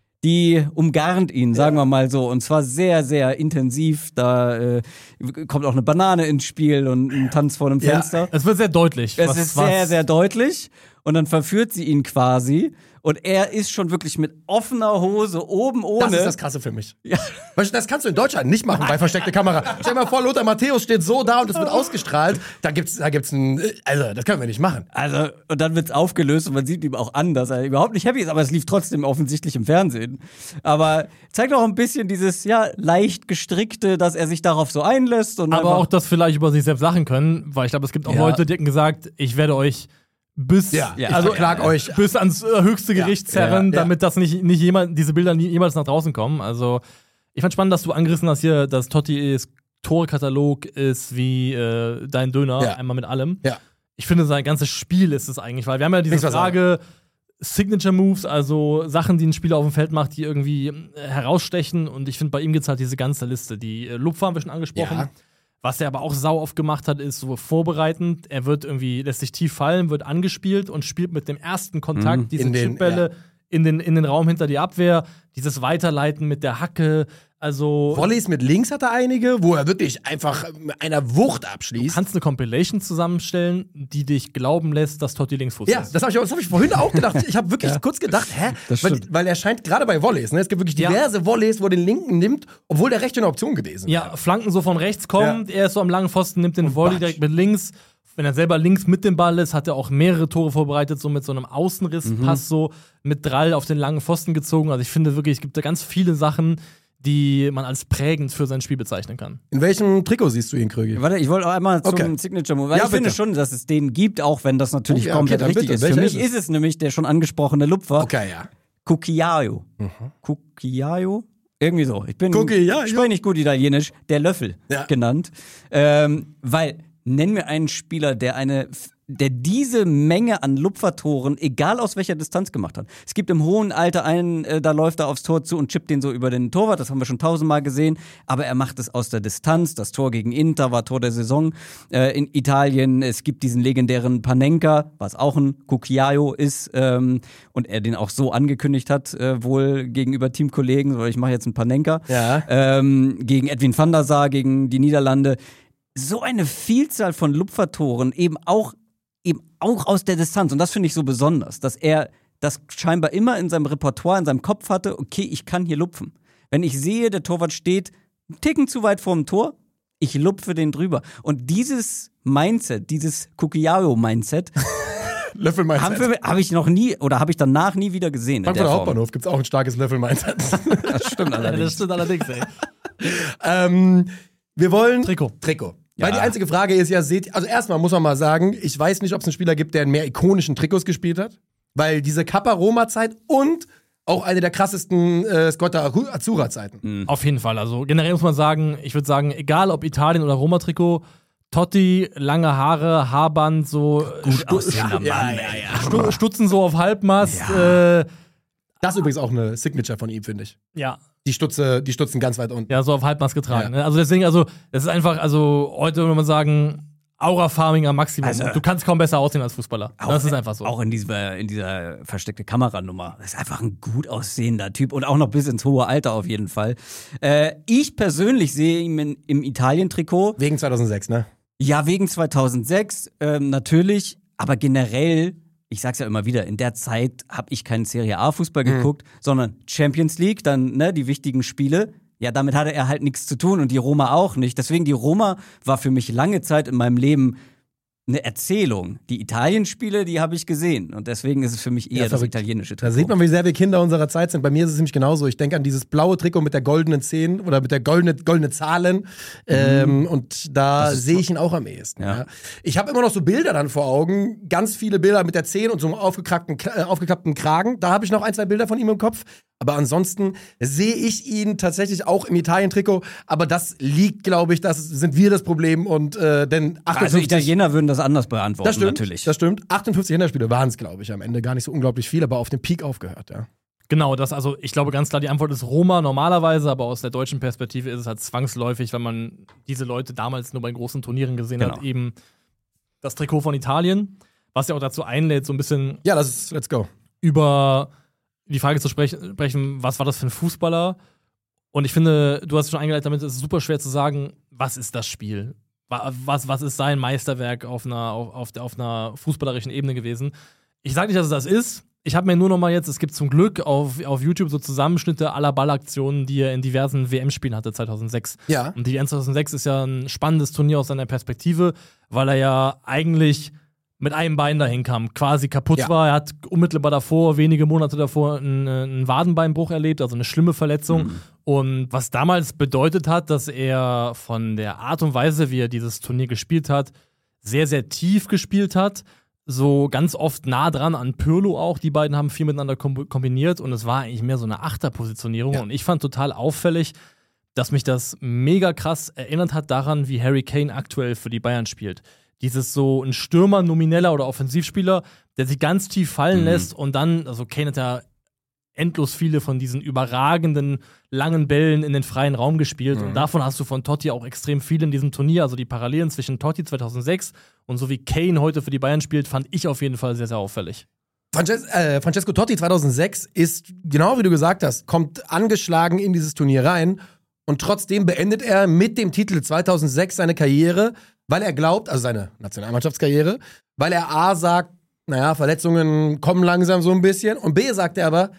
die umgarnt ihn, sagen wir mal so. Und zwar sehr, sehr intensiv. Da äh, kommt auch eine Banane ins Spiel und ein Tanz vor dem Fenster. Ja, es wird sehr deutlich. Es was, ist was sehr, sehr deutlich. Und dann verführt sie ihn quasi. Und er ist schon wirklich mit offener Hose oben ohne. Das ist das Krasse für mich. Ja. Das kannst du in Deutschland nicht machen bei versteckte Kamera. Stell dir mal vor, Lothar Matthäus steht so da und es wird ausgestrahlt. Da gibt's, da gibt's ein, also das können wir nicht machen. Also und dann wird's aufgelöst und man sieht ihm auch an, dass er überhaupt nicht happy ist, aber es lief trotzdem offensichtlich im Fernsehen. Aber zeigt auch ein bisschen dieses ja leicht gestrickte, dass er sich darauf so einlässt und aber auch das vielleicht über sich selbst sagen können, weil ich glaube, es gibt auch ja. Leute, die hätten gesagt, ich werde euch bis ja, ich also verklag euch bis ans äh, höchste Gericht ja, zerren, ja, ja. damit das nicht nicht jemand diese Bilder nie, jemals nach draußen kommen. Also ich fand spannend, dass du angerissen hast hier, dass Totti's Torekatalog ist wie äh, dein Döner, ja. einmal mit allem. Ja. Ich finde, sein ganzes Spiel ist es eigentlich, weil wir haben ja diese Nichts Frage Signature Moves, also Sachen, die ein Spieler auf dem Feld macht, die irgendwie äh, herausstechen. Und ich finde, bei ihm gibt's halt diese ganze Liste. Die äh, Lupfer haben wir schon angesprochen. Ja. Was er aber auch sau oft gemacht hat, ist so vorbereitend. Er wird irgendwie, lässt sich tief fallen, wird angespielt und spielt mit dem ersten Kontakt mhm, diese Chipbälle ja. in, den, in den Raum hinter die Abwehr. Dieses Weiterleiten mit der Hacke. Also Volleys mit links hat er einige, wo er wirklich einfach mit einer Wucht abschließt. Du kannst eine Compilation zusammenstellen, die dich glauben lässt, dass Totti Linksfuß ja, ist. Ja, das habe ich, hab ich vorhin auch gedacht. Ich habe wirklich ja. kurz gedacht, hä? Weil, weil er scheint, gerade bei Volleys, ne, es gibt wirklich diverse ja. Volleys, wo er den linken nimmt, obwohl der rechte eine Option gewesen wäre. Ja, Flanken so von rechts kommt, ja. er ist so am langen Pfosten, nimmt den Und Volley Batsch. direkt mit links. Wenn er selber links mit dem Ball ist, hat er auch mehrere Tore vorbereitet, so mit so einem Außenrisspass, mhm. so mit Drall auf den langen Pfosten gezogen. Also ich finde wirklich, es gibt da ganz viele Sachen, die man als prägend für sein Spiel bezeichnen kann. In welchem Trikot siehst du ihn, Krögi? Warte, ich wollte auch einmal zum okay. Signature Move, weil ja, ich finde bitte. schon, dass es den gibt, auch wenn das natürlich okay, komplett okay, richtig bitte. ist. Welcher Für mich ist es? ist es nämlich der schon angesprochene Lupfer. Okay, ja. Cucchiaio. Mhm. Cucchiaio? Irgendwie so. Ich bin Cucchiaio. spreche nicht gut Italienisch. Der Löffel ja. genannt. Ähm, weil, nenn mir einen Spieler, der eine der diese Menge an Lupfertoren, egal aus welcher Distanz, gemacht hat. Es gibt im hohen Alter einen, äh, da läuft er aufs Tor zu und chippt den so über den Torwart, das haben wir schon tausendmal gesehen, aber er macht es aus der Distanz. Das Tor gegen Inter war Tor der Saison äh, in Italien. Es gibt diesen legendären Panenka, was auch ein Cucchiaio ist, ähm, und er den auch so angekündigt hat, äh, wohl gegenüber Teamkollegen, so ich mache jetzt einen Panenka, ja. ähm, gegen Edwin van der Sar, gegen die Niederlande. So eine Vielzahl von Lupfertoren, eben auch eben auch aus der Distanz. Und das finde ich so besonders, dass er das scheinbar immer in seinem Repertoire, in seinem Kopf hatte, okay, ich kann hier lupfen. Wenn ich sehe, der Torwart steht einen Ticken zu weit vorm Tor, ich lupfe den drüber. Und dieses Mindset, dieses Cucchiaio-Mindset, Löffel-Mindset. Habe hab ich noch nie, oder habe ich danach nie wieder gesehen. In Frankfurter der Form. Hauptbahnhof gibt es auch ein starkes Löffel-Mindset. Das stimmt Ja, allerdings. das stimmt allerdings, ey. ähm, wir wollen... Trikot. Trikot. Ja. Weil die einzige Frage ist ja, seht, also erstmal muss man mal sagen, ich weiß nicht, ob es einen Spieler gibt, der in mehr ikonischen Trikots gespielt hat. Weil diese Kappa-Roma-Zeit und auch eine der krassesten äh, Scotta-Azzurra-Zeiten. Mhm. Auf jeden Fall. Also generell muss man sagen, ich würde sagen, egal ob Italien oder Roma-Trikot, Totti, lange Haare, Haarband, so Gut Stu- aussehender Mann, ja, ey. ja, ja. Stu- Stutzen so auf Halbmast. Ja. Äh, Das ist übrigens auch eine Signature von ihm, finde ich. ja. Die Stutze, die Stutzen ganz weit unten. Ja, so auf Halbmast getragen. Ja. Ne? Also deswegen, also, das ist einfach, also heute würde man sagen, Aura-Farming am Maximum. Also- du kannst kaum besser aussehen als Fußballer. Auch- das ist einfach so. Auch in dieser, in dieser versteckte Kameranummer. Das ist einfach ein gut aussehender Typ und auch noch bis ins hohe Alter auf jeden Fall. Äh, ich persönlich sehe ihn in, im Italien-Trikot. Wegen zweitausendsechs, ne? Ja, wegen zweitausendsechs ähm, natürlich, aber generell, ich sag's ja immer wieder, in der Zeit habe ich keinen Serie A-Fußball geguckt, sondern Champions League, dann ne, die wichtigen Spiele. Ja, damit hatte er halt nichts zu tun und die Roma auch nicht. Deswegen, die Roma war für mich lange Zeit in meinem Leben eine Erzählung. Die Italien-Spiele, die habe ich gesehen. Und deswegen ist es für mich eher Ja, das verrückt. italienische Da Trikot. sieht man, wie sehr wir Kinder unserer Zeit sind. Bei mir ist es nämlich genauso. Ich denke an dieses blaue Trikot mit der goldenen zehn oder mit der goldenen goldene Zahlen. Ähm, und da Das ist sehe so- ich ihn auch am ehesten. Ja. Ja. Ich habe immer noch so Bilder dann vor Augen. Ganz viele Bilder mit der zehn und so einem aufgeklappten, äh, aufgeklappten Kragen. Da habe ich noch ein, zwei Bilder von ihm im Kopf. Aber ansonsten sehe ich ihn tatsächlich auch im Italien-Trikot. Aber das liegt, glaube ich, das sind wir das Problem. Und äh, denn also achtundfünfzig Italiener würden das anders beantworten, das stimmt, natürlich. das stimmt. achtundfünfzig Länderspiele waren es, glaube ich, am Ende. Gar nicht so unglaublich viel, aber auf dem Peak aufgehört, ja. Genau, das, also ich glaube ganz klar, die Antwort ist Roma normalerweise, aber aus der deutschen Perspektive ist es halt zwangsläufig, wenn man diese Leute damals nur bei großen Turnieren gesehen Genau. hat, eben das Trikot von Italien, was ja auch dazu einlädt, so ein bisschen Ja, das ist, let's go. über die Frage zu sprech- sprechen, was war das für ein Fußballer? Und ich finde, du hast es schon eingeleitet damit, es ist super schwer zu sagen, was ist das Spiel? Wa- Was, was ist sein Meisterwerk auf einer, auf, auf, der- auf einer fußballerischen Ebene gewesen? Ich sage nicht, dass es das ist. Ich habe mir nur noch mal jetzt, es gibt zum Glück auf, auf YouTube so Zusammenschnitte aller Ballaktionen, die er in diversen W M-Spielen hatte zweitausendsechs. Ja. Und die W M zweitausendsechs ist ja ein spannendes Turnier aus seiner Perspektive, weil er ja eigentlich mit einem Bein dahin kam, quasi kaputt Ja. war. Er hat unmittelbar davor, wenige Monate davor, einen, einen Wadenbeinbruch erlebt, also eine schlimme Verletzung. Mhm. Und was damals bedeutet hat, dass er von der Art und Weise, wie er dieses Turnier gespielt hat, sehr, sehr tief gespielt hat. So ganz oft nah dran an Pirlo auch. Die beiden haben viel miteinander kom- kombiniert und es war eigentlich mehr so eine Achterpositionierung. Ja. Und ich fand total auffällig, dass mich das mega krass erinnert hat daran, wie Harry Kane aktuell für die Bayern spielt. Dieses so ein Stürmer, nomineller oder Offensivspieler, der sich ganz tief fallen Mhm. lässt und dann, also Kane hat ja endlos viele von diesen überragenden langen Bällen in den freien Raum gespielt. Mhm. Und davon hast du von Totti auch extrem viel in diesem Turnier. Also die Parallelen zwischen Totti zweitausendsechs und so wie Kane heute für die Bayern spielt, fand ich auf jeden Fall sehr, sehr auffällig. Frances äh, Francesco Totti zweitausendsechs ist, genau wie du gesagt hast, kommt angeschlagen in dieses Turnier rein und trotzdem beendet er mit dem Titel zweitausendsechs seine Karriere, weil er glaubt, also seine Nationalmannschaftskarriere, weil er A sagt, naja, Verletzungen kommen langsam so ein bisschen und B sagt er aber,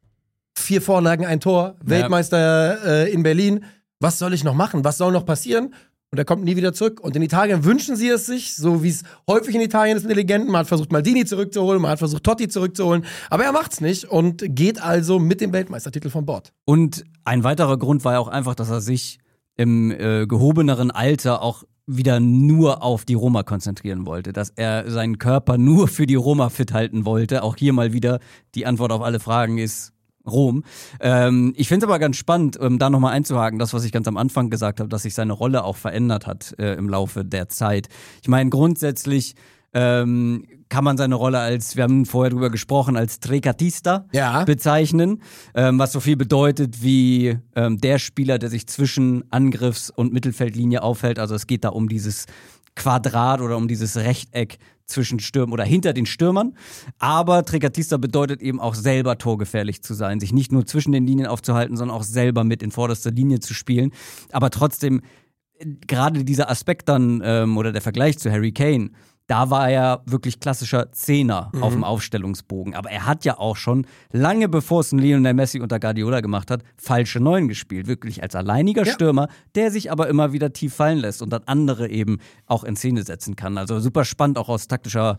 vier Vorlagen, ein Tor, Weltmeister äh, in Berlin, was soll ich noch machen, was soll noch passieren? Und er kommt nie wieder zurück. Und in Italien wünschen sie es sich, so wie es häufig in Italien ist mit Legenden. Man hat versucht, Maldini zurückzuholen, man hat versucht, Totti zurückzuholen. Aber er macht's nicht und geht also mit dem Weltmeistertitel von Bord. Und ein weiterer Grund war ja auch einfach, dass er sich im äh, gehobeneren Alter auch wieder nur auf die Roma konzentrieren wollte, dass er seinen Körper nur für die Roma fit halten wollte. Auch hier mal wieder die Antwort auf alle Fragen ist Rom. Ähm, ich finde es aber ganz spannend, um da nochmal einzuhaken, das, was ich ganz am Anfang gesagt habe, dass sich seine Rolle auch verändert hat äh, im Laufe der Zeit. Ich meine, grundsätzlich ähm, kann man seine Rolle als, wir haben vorher drüber gesprochen, als Trequartista Ja. bezeichnen, ähm, was so viel bedeutet wie ähm, der Spieler, der sich zwischen Angriffs- und Mittelfeldlinie aufhält. Also es geht da um dieses Quadrat oder um dieses Rechteck zwischen Stürmen oder hinter den Stürmern. Aber Trequartista bedeutet eben auch selber torgefährlich zu sein, sich nicht nur zwischen den Linien aufzuhalten, sondern auch selber mit in vorderster Linie zu spielen. Aber trotzdem, äh, gerade dieser Aspekt dann ähm, oder der Vergleich zu Harry Kane, da war er wirklich klassischer Zehner auf dem Aufstellungsbogen. Aber er hat ja auch schon, lange bevor es ein Lionel Messi unter Guardiola gemacht hat, falsche Neun gespielt. Wirklich als alleiniger Ja. Stürmer, der sich aber immer wieder tief fallen lässt und dann andere eben auch in Szene setzen kann. Also super spannend, auch aus taktischer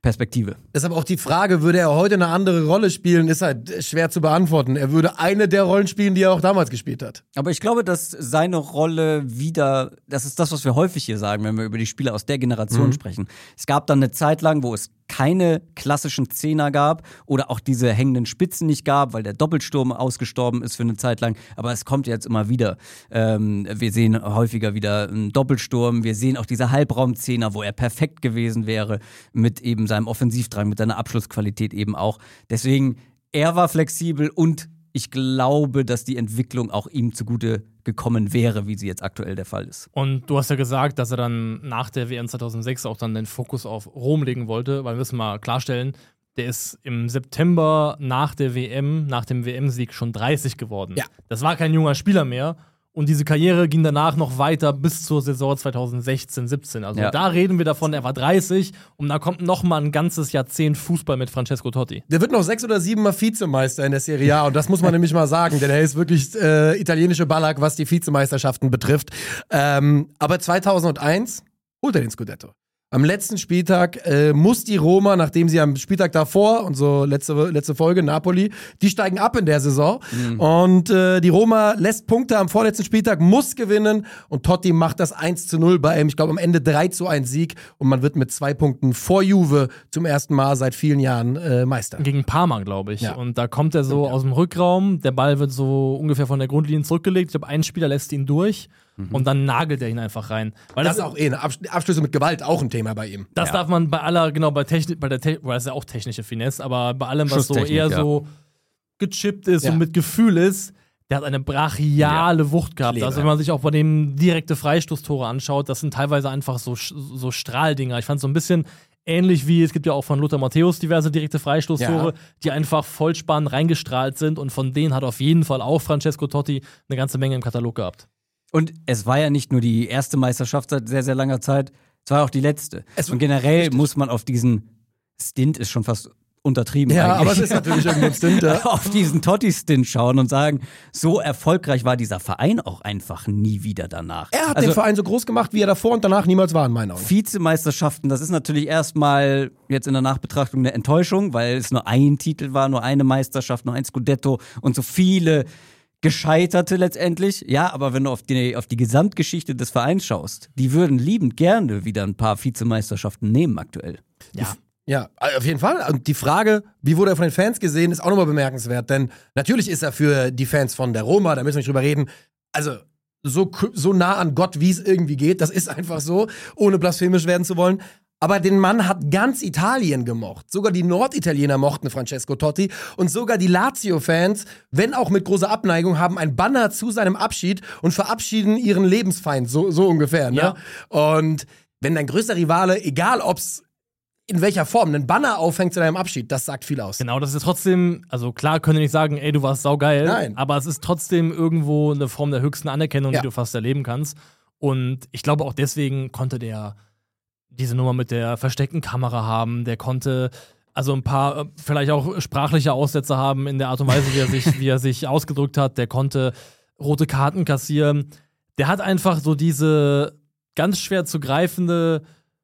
Perspektive. Ist aber auch die Frage, würde er heute eine andere Rolle spielen, ist halt schwer zu beantworten. Er würde eine der Rollen spielen, die er auch damals gespielt hat. Aber ich glaube, dass seine Rolle wieder, das ist das, was wir häufig hier sagen, wenn wir über die Spieler aus der Generation mhm. sprechen. Es gab dann eine Zeit lang, wo es keine klassischen Zehner gab oder auch diese hängenden Spitzen nicht gab, weil der Doppelsturm ausgestorben ist für eine Zeit lang. Aber es kommt jetzt immer wieder. Ähm, wir sehen häufiger wieder einen Doppelsturm. Wir sehen auch diese Halbraumzehner, wo er perfekt gewesen wäre mit eben seinem Offensivdrang, mit seiner Abschlussqualität eben auch. Deswegen, er war flexibel und ich glaube, dass die Entwicklung auch ihm zugute gekommen wäre, wie sie jetzt aktuell der Fall ist. Und du hast ja gesagt, dass er dann nach der W M zweitausendsechs auch dann den Fokus auf Rom legen wollte, weil wir müssen mal klarstellen, der ist im September nach der W M, nach dem W M-Sieg schon dreißig geworden. Ja. Das war kein junger Spieler mehr. Und diese Karriere ging danach noch weiter bis zur Saison zweitausendsechzehn siebzehn. Also ja. da reden wir davon, er war dreißig und da kommt noch mal ein ganzes Jahrzehnt Fußball mit Francesco Totti. Der wird noch sechs oder sieben Mal Vizemeister in der Serie A und das muss man nämlich mal sagen, denn er ist wirklich äh, italienische Ballack, was die Vizemeisterschaften betrifft. Ähm, aber zweitausendeins holt er den Scudetto. Am letzten Spieltag äh, muss die Roma, nachdem sie am Spieltag davor, und so letzte, letzte Folge, Napoli, die steigen ab in der Saison. Mhm. Und äh, die Roma lässt Punkte am vorletzten Spieltag, muss gewinnen. Und Totti macht das eins zu null bei ihm. Ich glaube, am Ende drei zu eins Sieg. Und man wird mit zwei Punkten vor Juve zum ersten Mal seit vielen Jahren äh, Meister. Gegen Parma, glaube ich. Ja. Und da kommt er so ja. aus dem Rückraum. Der Ball wird so ungefähr von der Grundlinie zurückgelegt. Ich glaube, ein Spieler lässt ihn durch. Mhm. Und dann nagelt er ihn einfach rein. Weil das, das ist auch eh, eine Absch- Abschlüsse mit Gewalt auch ein Thema bei ihm. Das ja. darf man bei aller, genau, bei Technik, bei der Technik, weil das ist ja auch technische Finesse, aber bei allem, was so eher ja. so gechippt ist ja. und mit Gefühl ist, der hat eine brachiale ja. Wucht gehabt. Kleber. Also wenn man sich auch bei dem direkte Freistoßtore anschaut, das sind teilweise einfach so, so Strahldinger. Ich fand es so ein bisschen ähnlich wie, es gibt ja auch von Lothar Matthäus diverse direkte Freistoßtore, ja. die einfach vollspannend reingestrahlt sind und von denen hat auf jeden Fall auch Francesco Totti eine ganze Menge im Katalog gehabt. Und es war ja nicht nur die erste Meisterschaft seit sehr, sehr langer Zeit, es war auch die letzte. Es und generell richtig. muss man auf diesen Stint, ist schon fast untertrieben ja, eigentlich. aber es ist natürlich irgendwo ein Stint, ja. auf diesen Totti-Stint schauen und sagen, so erfolgreich war dieser Verein auch einfach nie wieder danach. Er hat also, den Verein so groß gemacht, wie er davor und danach niemals war, in meinen Augen. Vizemeisterschaften, das ist natürlich erstmal jetzt in der Nachbetrachtung eine Enttäuschung, weil es nur ein Titel war, nur eine Meisterschaft, nur ein Scudetto und so viele Gescheiterte letztendlich, ja, aber wenn du auf die, auf die Gesamtgeschichte des Vereins schaust, die würden liebend gerne wieder ein paar Vizemeisterschaften nehmen aktuell. Ja. Ja, auf jeden Fall. Und die Frage, wie wurde er von den Fans gesehen, ist auch nochmal bemerkenswert, denn natürlich ist er für die Fans von der Roma, da müssen wir nicht drüber reden, also so, so nah an Gott, wie es irgendwie geht, das ist einfach so, ohne blasphemisch werden zu wollen. Aber den Mann hat ganz Italien gemocht. Sogar die Norditaliener mochten Francesco Totti. Und sogar die Lazio-Fans, wenn auch mit großer Abneigung, haben ein Banner zu seinem Abschied und verabschieden ihren Lebensfeind. So, so ungefähr, ne? Ja. Und wenn dein größter Rivale, egal ob's in welcher Form, einen Banner aufhängt zu deinem Abschied, das sagt viel aus. Genau, das ist trotzdem, also klar können wir nicht sagen, ey, du warst saugeil. Nein. Aber es ist trotzdem irgendwo eine Form der höchsten Anerkennung, ja. die du fast erleben kannst. Und ich glaube auch deswegen konnte der diese Nummer mit der versteckten Kamera haben, der konnte also ein paar vielleicht auch sprachliche Aussätze haben in der Art und Weise, wie er sich, wie er sich ausgedrückt hat, der konnte rote Karten kassieren. Der hat einfach so diese ganz schwer zu greifende,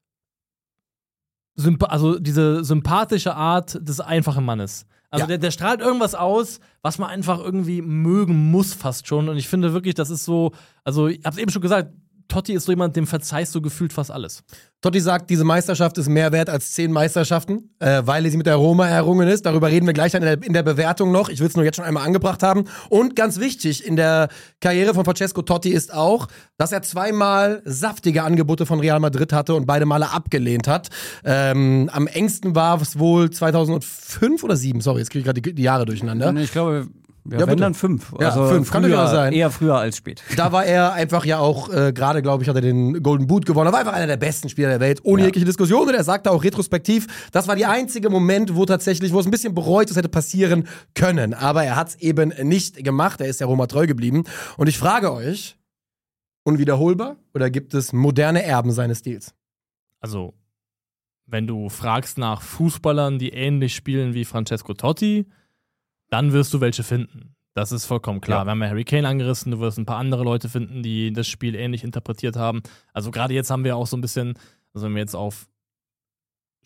Symp- also diese sympathische Art des einfachen Mannes. Also ja. der, der strahlt irgendwas aus, was man einfach irgendwie mögen muss fast schon. Und ich finde wirklich, das ist so, also ich hab's eben schon gesagt, Totti ist so jemand, dem verzeihst du gefühlt fast alles. Totti sagt, diese Meisterschaft ist mehr wert als zehn Meisterschaften, äh, weil sie mit der Roma errungen ist. Darüber reden wir gleich dann in der, in der Bewertung noch. Ich will es nur jetzt schon einmal angebracht haben. Und ganz wichtig, in der Karriere von Francesco Totti ist auch, dass er zweimal saftige Angebote von Real Madrid hatte und beide Male abgelehnt hat. Ähm, am engsten war es wohl zweitausendfünf oder sieben, sorry, jetzt kriege ich gerade die, die Jahre durcheinander. Ich glaube, ja, ja, wenn dann fünf. Ja, also fünf, kann ja sein. Eher früher als spät. Da war er einfach ja auch, äh, gerade glaube ich, hat er den Golden Boot gewonnen. Er war einfach einer der besten Spieler der Welt, ohne ja. jegliche Diskussion. Und er sagte auch retrospektiv, das war der einzige Moment, wo tatsächlich, wo es ein bisschen bereut, es hätte passieren können. Aber er hat es eben nicht gemacht. Er ist der Roma treu geblieben. Und ich frage euch, unwiederholbar oder gibt es moderne Erben seines Stils? Also, wenn du fragst nach Fußballern, die ähnlich spielen wie Francesco Totti, dann wirst du welche finden. Das ist vollkommen klar. Ja. Wir haben ja Harry Kane angerissen, du wirst ein paar andere Leute finden, die das Spiel ähnlich interpretiert haben. Also gerade jetzt haben wir auch so ein bisschen, also wenn wir jetzt auf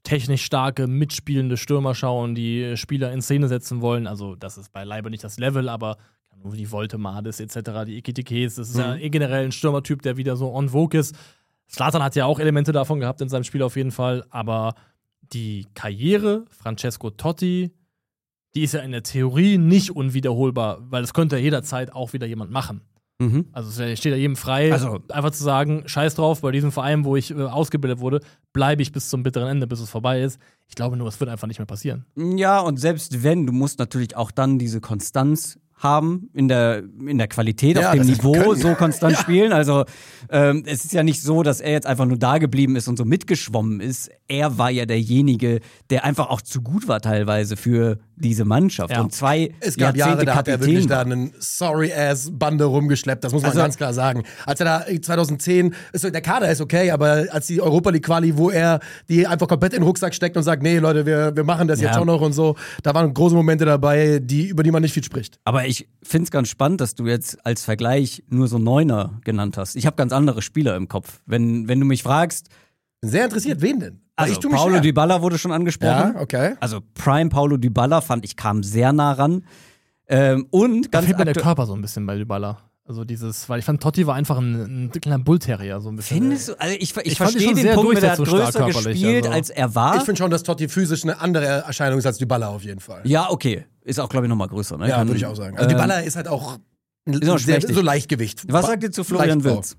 technisch starke, mitspielende Stürmer schauen, die Spieler in Szene setzen wollen. Also das ist beileibe nicht das Level, aber die Voltemades et cetera, die Ikitikes, das ist mhm. ja eh generell ein Stürmertyp, der wieder so on vogue ist. Zlatan hat ja auch Elemente davon gehabt in seinem Spiel auf jeden Fall, aber die Karriere Francesco Totti, die ist ja in der Theorie nicht unwiederholbar, weil das könnte ja jederzeit auch wieder jemand machen. Mhm. Also es steht ja jedem frei, also, einfach zu sagen, scheiß drauf, bei diesem Verein, wo ich äh, ausgebildet wurde, bleibe ich bis zum bitteren Ende, bis es vorbei ist. Ich glaube nur, es wird einfach nicht mehr passieren. Ja, und selbst wenn, du musst natürlich auch dann diese Konstanz haben in der, in der Qualität, ja, auf dem Niveau so konstant ja. spielen. Also ähm, es ist ja nicht so, dass er jetzt einfach nur da geblieben ist und so mitgeschwommen ist. Er war ja derjenige, der einfach auch zu gut war teilweise für diese Mannschaft. Ja. Und zwei Es gab Jahrzehnte Jahre, da hat er Kapitän wirklich da einen Sorry-Ass-Bande rumgeschleppt. Das muss man Also- ganz klar sagen. Als er da zweitauszehn, ist, der Kader ist okay, aber als die Europa League-Quali, wo er die einfach komplett in den Rucksack steckt und sagt, nee, Leute, wir, wir machen das Ja. jetzt auch noch und so, da waren große Momente dabei, die, über die man nicht viel spricht. Aber ich finde es ganz spannend, dass du jetzt als Vergleich nur so Neuner genannt hast. Ich habe ganz andere Spieler im Kopf. Wenn, wenn du mich fragst, Bin sehr interessiert, wen denn? also ich tu mich Paulo schwer. Dybala wurde schon angesprochen. Ja, okay. Also Prime Paulo Dybala fand ich kam sehr nah ran. Ähm, und Da ganz fehlt mir der aktu- Körper so ein bisschen bei Dybala. Also dieses, weil ich fand, Totti war einfach ein, ein kleiner Bullterrier, so ein bisschen. Findest du, also ich, ich, Ich fand ihn verstehe schon den sehr Punkt, mit, der hat durchsetzungsstark größer körperlich, gespielt, also. als er war. Ich finde schon, dass Totti physisch eine andere Erscheinung ist als Dybala auf jeden Fall. Ja, okay. Ist auch, glaube ich, nochmal größer. Ne? Ja, Kann- würde ich auch sagen. Also ähm, Dybala ist halt auch, ein, auch sehr, schmächtig. so Leichtgewicht. Was sagt ihr zu Florian Leichtbau. Wirtz?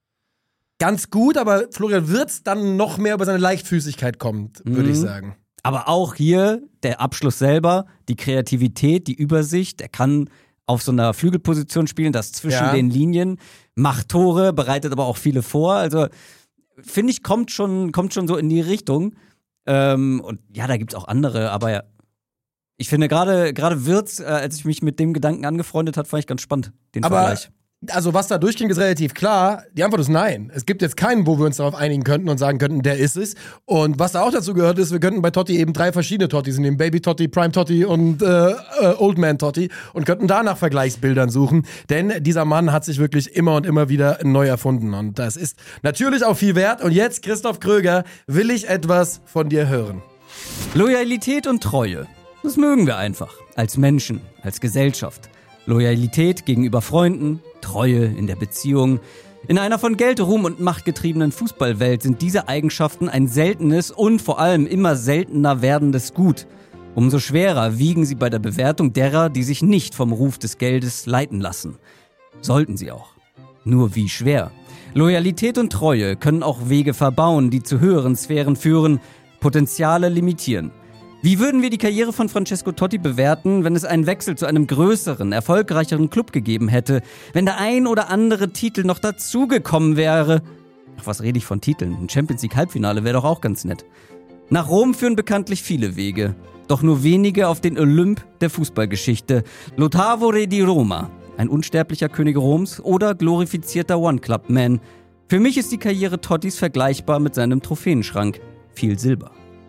Ganz gut, aber Florian Wirtz dann noch mehr über seine Leichtfüßigkeit kommt, würde ich Mhm. sagen. Aber auch hier der Abschluss selber, die Kreativität, die Übersicht. Er kann auf so einer Flügelposition spielen, das zwischen Ja. den Linien, macht Tore, bereitet aber auch viele vor. Also finde ich, kommt schon, kommt schon so in die Richtung. Ähm, und ja, da gibt's auch andere, aber ja, ich finde gerade gerade Wirtz, äh, als ich mich mit dem Gedanken angefreundet hat, fand ich ganz spannend, den Aber Vergleich. also was da durchklingt, ist relativ klar. Die Antwort ist nein. Es gibt jetzt keinen, wo wir uns darauf einigen könnten und sagen könnten, der ist es. Und was da auch dazu gehört ist, wir könnten bei Totti eben drei verschiedene Tottis nehmen. Baby Totti, Prime Totti und äh, äh, Old Man Totti und könnten da nach Vergleichsbildern suchen. Denn dieser Mann hat sich wirklich immer und immer wieder neu erfunden. Und das ist natürlich auch viel wert. Und jetzt, Christoph Kröger, will ich etwas von dir hören. Loyalität und Treue. Das mögen wir einfach. Als Menschen, als Gesellschaft. Loyalität gegenüber Freunden, Treue in der Beziehung. In einer von Geld, Ruhm und Macht getriebenen Fußballwelt sind diese Eigenschaften ein seltenes und vor allem immer seltener werdendes Gut. Umso schwerer wiegen sie bei der Bewertung derer, die sich nicht vom Ruf des Geldes leiten lassen. Sollten sie auch. Nur wie schwer. Loyalität und Treue können auch Wege verbauen, die zu höheren Sphären führen, Potenziale limitieren. Wie würden wir die Karriere von Francesco Totti bewerten, wenn es einen Wechsel zu einem größeren, erfolgreicheren Club gegeben hätte? Wenn der ein oder andere Titel noch dazugekommen wäre? Ach, was rede ich von Titeln? Ein Champions-League-Halbfinale wäre doch auch ganz nett. Nach Rom führen bekanntlich viele Wege, doch nur wenige auf den Olymp der Fußballgeschichte. L'Ottavo Re di Roma, ein unsterblicher König Roms oder glorifizierter One-Club-Man. Für mich ist die Karriere Tottis vergleichbar mit seinem Trophäenschrank. Viel Silber.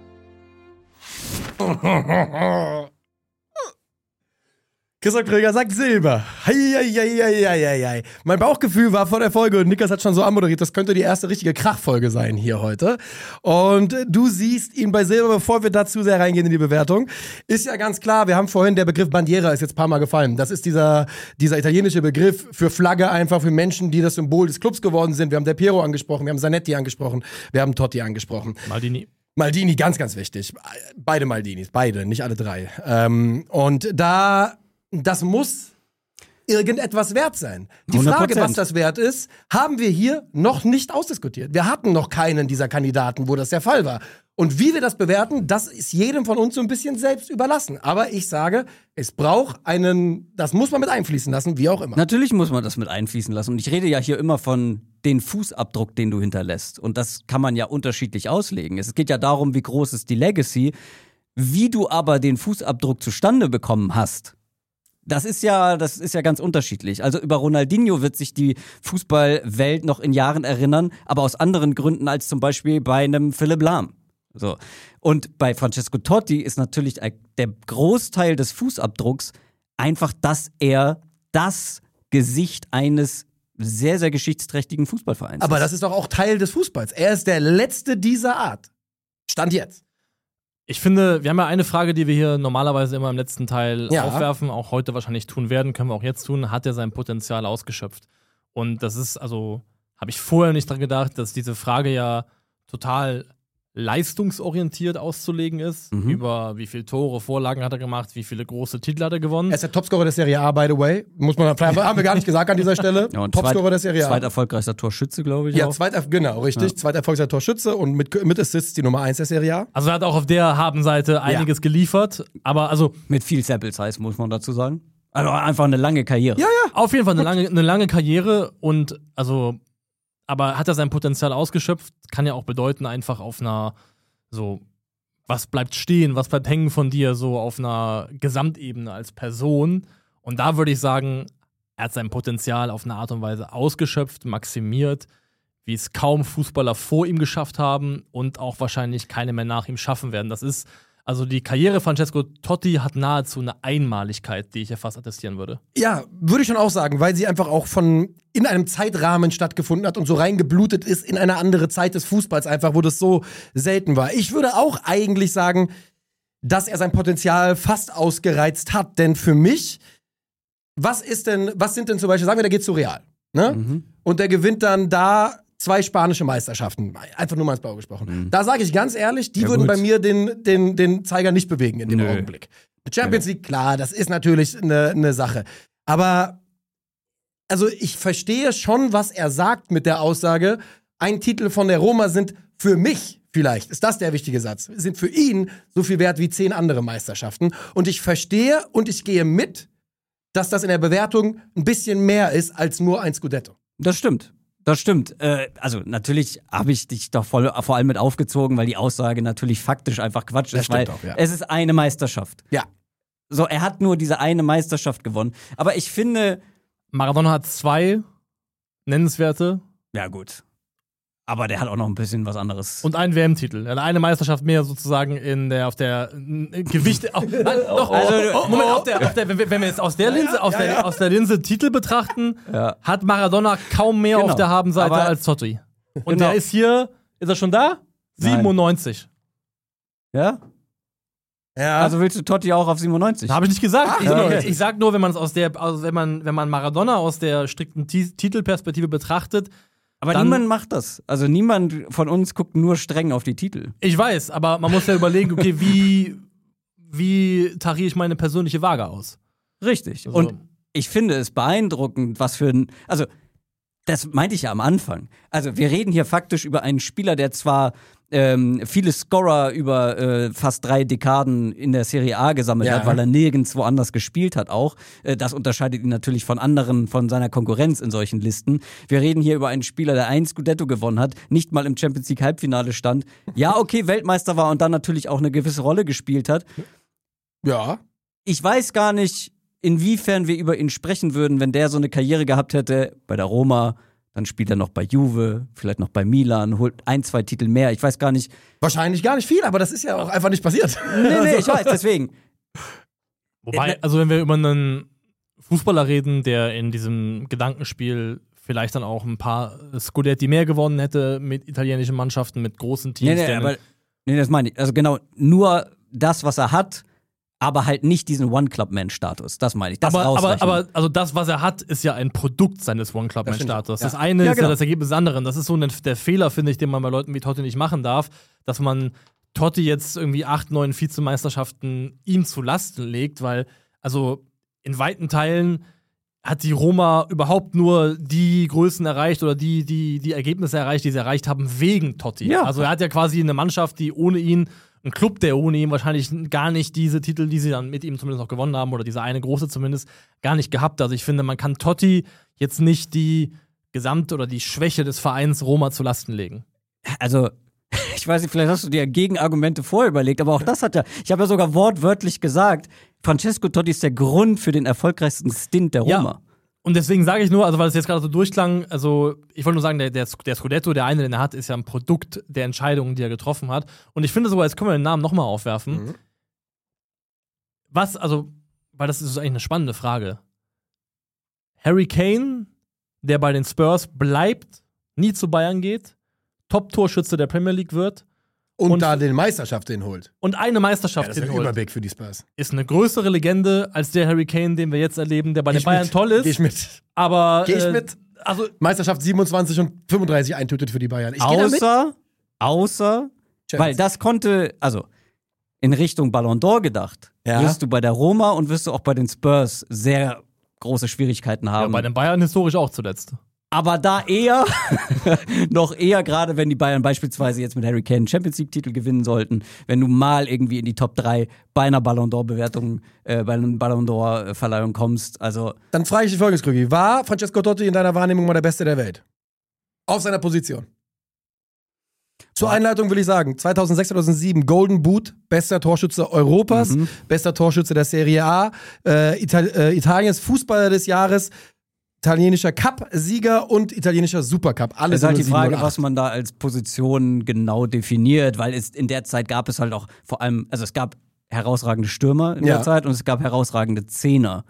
Christoph Kröger sagt Silber. Heieieiei. Mein Bauchgefühl war vor der Folge, und Niklas hat schon so anmoderiert, das könnte die erste richtige Krachfolge sein hier heute. Und du siehst ihn bei Silber, bevor wir da zu sehr reingehen in die Bewertung. Ist ja ganz klar, wir haben vorhin, der Begriff Bandiera ist jetzt ein paar Mal gefallen. Das ist dieser, dieser italienische Begriff für Flagge, einfach für Menschen, die das Symbol des Clubs geworden sind. Wir haben Del Piero angesprochen, wir haben Zanetti angesprochen, wir haben Totti angesprochen. Maldini. Maldini, ganz, ganz wichtig. Beide Maldinis, beide, nicht alle drei. Ähm, und da, das muss irgendetwas wert sein. Die hundert Frage, Prozent. was das wert ist, haben wir hier noch nicht ausdiskutiert. Wir hatten noch keinen dieser Kandidaten, wo das der Fall war. Und wie wir das bewerten, das ist jedem von uns so ein bisschen selbst überlassen. Aber ich sage, es braucht einen, das muss man mit einfließen lassen, wie auch immer. Natürlich muss man das mit einfließen lassen. Und ich rede ja hier immer von den Fußabdruck, den du hinterlässt. Und das kann man ja unterschiedlich auslegen. Es geht ja darum, wie groß ist die Legacy. Wie du aber den Fußabdruck zustande bekommen hast, das ist ja, das ist ja ganz unterschiedlich. Also über Ronaldinho wird sich die Fußballwelt noch in Jahren erinnern, aber aus anderen Gründen als zum Beispiel bei einem Philipp Lahm. So. Und bei Francesco Totti ist natürlich der Großteil des Fußabdrucks einfach, dass er das Gesicht eines sehr, sehr geschichtsträchtigen Fußballvereins Aber ist. das ist doch auch Teil des Fußballs. Er ist der Letzte dieser Art. Stand jetzt. Ich finde, wir haben ja eine Frage, die wir hier normalerweise immer im letzten Teil Ja. aufwerfen, auch heute wahrscheinlich tun werden, können wir auch jetzt tun. Hat er sein Potenzial ausgeschöpft? Und das ist, also, habe ich vorher nicht dran gedacht, dass diese Frage ja total leistungsorientiert auszulegen ist. Mhm. Über wie viele Tore, Vorlagen hat er gemacht, wie viele große Titel hat er gewonnen. Er ist der Topscorer der Serie A, by the way. Muss man, haben wir gar nicht gesagt an dieser Stelle. Ja, und Topscorer zweit, der Serie A. Zweiterfolgreichster Torschütze, glaube ich. Ja, auch. zweit, genau, richtig. Ja. Zweiterfolgreicher Torschütze und mit, mit Assists die Nummer eins der Serie A. Also er hat auch auf der Habenseite einiges geliefert. Aber also Mit viel Sample Size, muss man dazu sagen. Also einfach eine lange Karriere. Ja, ja. auf jeden Fall eine lange, eine lange Karriere und also, aber hat er sein Potenzial ausgeschöpft, kann ja auch bedeuten, einfach auf einer so, was bleibt stehen, was bleibt hängen von dir, so auf einer Gesamtebene als Person. Und da würde ich sagen, er hat sein Potenzial auf eine Art und Weise ausgeschöpft, maximiert, wie es kaum Fußballer vor ihm geschafft haben und auch wahrscheinlich keine mehr nach ihm schaffen werden. Das ist, also die Karriere Francesco Totti hat nahezu eine Einmaligkeit, die ich ja fast attestieren würde. Ja, würde ich schon auch sagen, weil sie einfach auch von in einem Zeitrahmen stattgefunden hat und so reingeblutet ist in eine andere Zeit des Fußballs einfach, wo das so selten war. Ich würde auch eigentlich sagen, dass er sein Potenzial fast ausgereizt hat, denn für mich, was ist denn, was sind denn zum Beispiel, sagen wir, der geht zu Real, ne? Mhm. Und der gewinnt dann da zwei spanische Meisterschaften. Einfach nur mal ins Blaue gesprochen. Mhm. Da sage ich ganz ehrlich, die Ja, würden gut. bei mir den, den, den Zeiger nicht bewegen in dem Nö. Augenblick. Die Champions League, klar, das ist natürlich eine eine Sache. Aber also ich verstehe schon, was er sagt mit der Aussage, ein Titel von der Roma sind für mich, vielleicht, ist das der wichtige Satz, sind für ihn so viel wert wie zehn andere Meisterschaften. Und ich verstehe und ich gehe mit, dass das in der Bewertung ein bisschen mehr ist als nur ein Scudetto. Das stimmt. Das stimmt. Äh, also natürlich habe ich dich doch voll, vor allem mit aufgezogen, weil die Aussage natürlich faktisch einfach Quatsch Das ist, stimmt weil auch, ja. es ist eine Meisterschaft. Ja. So, er hat nur diese eine Meisterschaft gewonnen. Aber ich finde, Maradona hat zwei nennenswerte ja gut. Aber der hat auch noch ein bisschen was anderes. und einen W M-Titel. Er hat eine Meisterschaft mehr sozusagen in der, auf der äh, Gewicht. Auf, nein, doch, Also, oh, Moment, auf der, auf der, wenn, wir- wenn wir jetzt aus der Linse, aus, der, aus der Linse Titel betrachten, Ja. hat Maradona kaum mehr Genau. auf der Habenseite Aber- als Totti. Und Genau. der ist hier, ist er schon da? Nein. siebenundneunzig. Ja? Ja. Also willst du Totti auch auf siebenundneunzig? Habe ich nicht gesagt. ich, ja, okay. ich, ich sag nur, wenn man es aus der, also wenn man, wenn man Maradona aus der strikten Ti- Titelperspektive betrachtet, Aber dann- niemand macht das. Also niemand von uns guckt nur streng auf die Titel. ich weiß, aber man muss ja überlegen, okay, wie, wie tariere ich meine persönliche Waage aus? Richtig. Also- Und ich finde es beeindruckend, was für ein. Also, das meinte ich ja am Anfang. Also, wir reden hier faktisch über einen Spieler, der zwar ähm, viele Scorer über äh, fast drei Dekaden in der Serie A gesammelt Ja. hat, weil er nirgendwo anders gespielt hat auch. Äh, das unterscheidet ihn natürlich von anderen, von seiner Konkurrenz in solchen Listen. Wir reden hier über einen Spieler, der ein Scudetto gewonnen hat, nicht mal im Champions League Halbfinale stand. Ja, okay, Weltmeister war und dann natürlich auch eine gewisse Rolle gespielt hat. ja. Ich weiß gar nicht, inwiefern wir über ihn sprechen würden, wenn der so eine Karriere gehabt hätte bei der Roma, dann spielt er noch bei Juve, vielleicht noch bei Milan, holt ein, zwei Titel mehr. Ich weiß gar nicht. Wahrscheinlich gar nicht viel, aber das ist ja auch einfach nicht passiert. Nee, nee, ich weiß, deswegen. Wobei, also wenn wir über einen Fußballer reden, der in diesem Gedankenspiel vielleicht dann auch ein paar Scudetti mehr gewonnen hätte mit italienischen Mannschaften, mit großen Teams. Nee, nee, der aber, nee, das meine ich. Also genau, nur das, was er hat, aber halt nicht diesen One-Club-Man-Status. Das meine ich. Das aber, aber, rausrechnen. aber also das, was er hat, ist ja ein Produkt seines One-Club-Man-Status. Das Das, stimmt, ja. eine Ja, ist genau. ja das Ergebnis des anderen. Das ist so ein, der Fehler, finde ich, den man bei Leuten wie Totti nicht machen darf, dass man Totti jetzt irgendwie acht, neun Vizemeisterschaften ihm zu Lasten legt, weil, also in weiten Teilen hat die Roma überhaupt nur die Größen erreicht oder die, die, die Ergebnisse erreicht, die sie erreicht haben, wegen Totti. Ja. Also er hat ja quasi eine Mannschaft, die ohne ihn, ein Club, der ohne ihn wahrscheinlich gar nicht diese Titel, die sie dann mit ihm zumindest noch gewonnen haben, oder diese eine große zumindest, gar nicht gehabt. Also ich finde, man kann Totti jetzt nicht die Gesamt- oder die Schwäche des Vereins Roma zu Lasten legen. Also, ich weiß nicht, vielleicht hast du dir Gegenargumente vorher überlegt, aber auch das hat ja, ich habe ja sogar wortwörtlich gesagt, Francesco Totti ist der Grund für den erfolgreichsten Stint der Ja. Roma. Und deswegen sage ich nur, also weil es jetzt gerade so durchklang, also ich wollte nur sagen, der, der, der Scudetto, der eine, den er hat, ist ja ein Produkt der Entscheidungen, die er getroffen hat. Und ich finde sogar, jetzt können wir den Namen nochmal aufwerfen. Mhm. Was, also, weil das ist eigentlich eine spannende Frage. Harry Kane, der bei den Spurs bleibt, nie zu Bayern geht, Top-Torschütze der Premier League wird Und, Und- da den Meisterschaft den holt. Und eine Ja, Meisterschaft das ist den ein holt, Überblick für die Spurs. ist eine größere Legende als der Harry Kane, den wir jetzt erleben, der bei Geh den ich Bayern mit. toll ist. Geh ich mit. Aber Geh ich äh, mit. Also Meisterschaft siebenundzwanzig und fünfunddreißig eintötet für die Bayern. Ich geh da mit. Außer, außer, Champions. weil das konnte, also in Richtung Ballon d'Or gedacht, Ja. wirst du bei der Roma und wirst du auch bei den Spurs sehr große Schwierigkeiten ja, haben. bei den Bayern historisch auch zuletzt. Aber da eher, noch eher gerade, wenn die Bayern beispielsweise jetzt mit Harry Kane einen Champions-League-Titel gewinnen sollten, wenn du mal irgendwie in die Top drei bei einer Ballon d'Or-Bewertung, äh, bei einer Ballon d'Or-Verleihung kommst. Also, Dann frage ich dich folgendes, Krügi. War Francesco Totti in deiner Wahrnehmung mal der Beste der Welt? Auf seiner Position. Zur Einleitung will ich sagen, zweitausendsechs, zweitausendsieben Golden Boot, bester Torschütze Europas, Mhm. bester Torschütze der Serie A, äh, Ital äh, Italiens Fußballer des Jahres, italienischer Cup-Sieger und italienischer Supercup. es Alles ist halt die in Frage, null sieben, null acht. was man da als Position genau definiert, weil es in der Zeit gab es halt auch vor allem, also es gab herausragende Stürmer in Ja. der Zeit und es gab herausragende Zehner.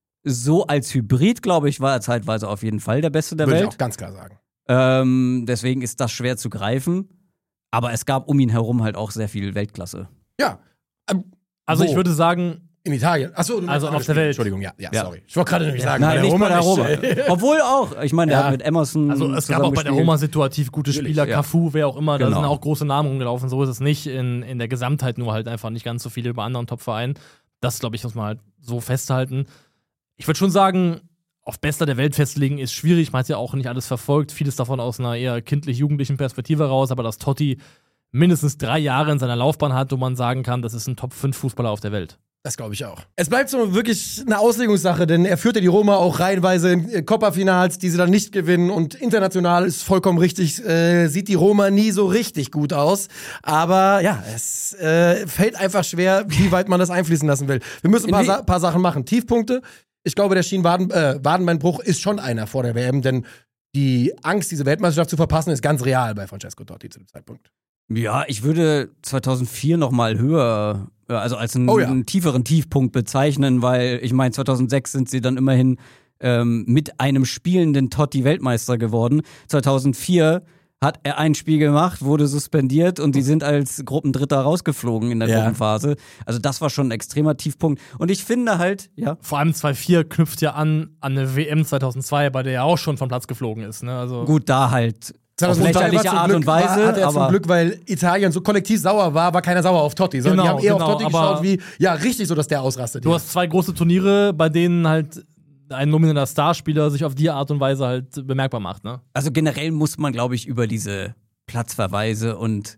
So als Hybrid, glaube ich, war er zeitweise auf jeden Fall der Beste der Würde ich Welt. auch ganz klar sagen. Ähm, deswegen ist das schwer zu greifen. Aber es gab um ihn herum halt auch sehr viel Weltklasse. Ja. Ähm, Also wo? ich würde sagen, In Italien. Achso, du Also meinst auf der alle Welt. Spiele. Entschuldigung, ja, ja, Ja. sorry. Ich wollte gerade nämlich sagen, Nein, nicht bei der Roma. nicht. Obwohl auch. Ich meine, der Ja. hat mit Emerson also es gab auch bei der zusammengespielt. Roma situativ gute Natürlich, Spieler, ja. Cafu, wer auch immer, da Genau. sind auch große Namen rumgelaufen, so ist es nicht. In, in der Gesamtheit nur halt einfach nicht ganz so viele über anderen Top-Vereinen. Das, glaube ich, muss man halt so festhalten. Ich würde schon sagen, auf Bester der Welt festlegen ist schwierig, man hat ja auch nicht alles verfolgt, vieles davon aus einer eher kindlich-jugendlichen Perspektive raus, aber dass Totti mindestens drei Jahre in seiner Laufbahn hat, wo man sagen kann, das ist ein Top fünf Fußballer auf der Welt. Das glaube ich auch. Es bleibt so wirklich eine Auslegungssache, denn er führt ja die Roma auch reihenweise in Copa-Finals, die sie dann nicht gewinnen. Und international ist vollkommen richtig, äh, sieht die Roma nie so richtig gut aus. Aber ja, es äh, fällt einfach schwer, wie weit man das einfließen lassen will. Wir müssen ein paar, Nee. Sa paar Sachen machen. Tiefpunkte. Ich glaube, der Schien-Waden äh, Wadenbeinbruch ist schon einer vor der W M, denn die Angst, diese Weltmeisterschaft zu verpassen, ist ganz real bei Francesco Totti zu dem Zeitpunkt. Ja, ich würde zweitausendvier noch mal höher, äh, also als einen, Oh ja. einen tieferen Tiefpunkt bezeichnen, weil ich meine, zweitausendsechs sind sie dann immerhin ähm, mit einem spielenden Totti Weltmeister geworden. zweitausendvier hat er ein Spiel gemacht, wurde suspendiert und die sind als Gruppendritter rausgeflogen in der Ja. Gruppenphase. Also das war schon ein extremer Tiefpunkt. Und ich finde halt, ja, Vor allem zwei vier knüpft ja an an eine W M zweitausendzwei, bei der er auch schon vom Platz geflogen ist. Ne? Also gut, da halt auf zweitausenddrei war lächerliche zum Art Glück, und Weise, war, hat er aber zum Glück, weil Italien so kollektiv sauer war, war keiner sauer auf Totti, sondern Genau, die haben eher genau, auf Totti aber- geschaut, wie, ja, richtig so, dass der ausrastet. Du hier. hast zwei große Turniere, bei denen halt ein nomineller Starspieler sich auf die Art und Weise halt bemerkbar macht. Ne? Also generell muss man, glaube ich, über diese Platzverweise und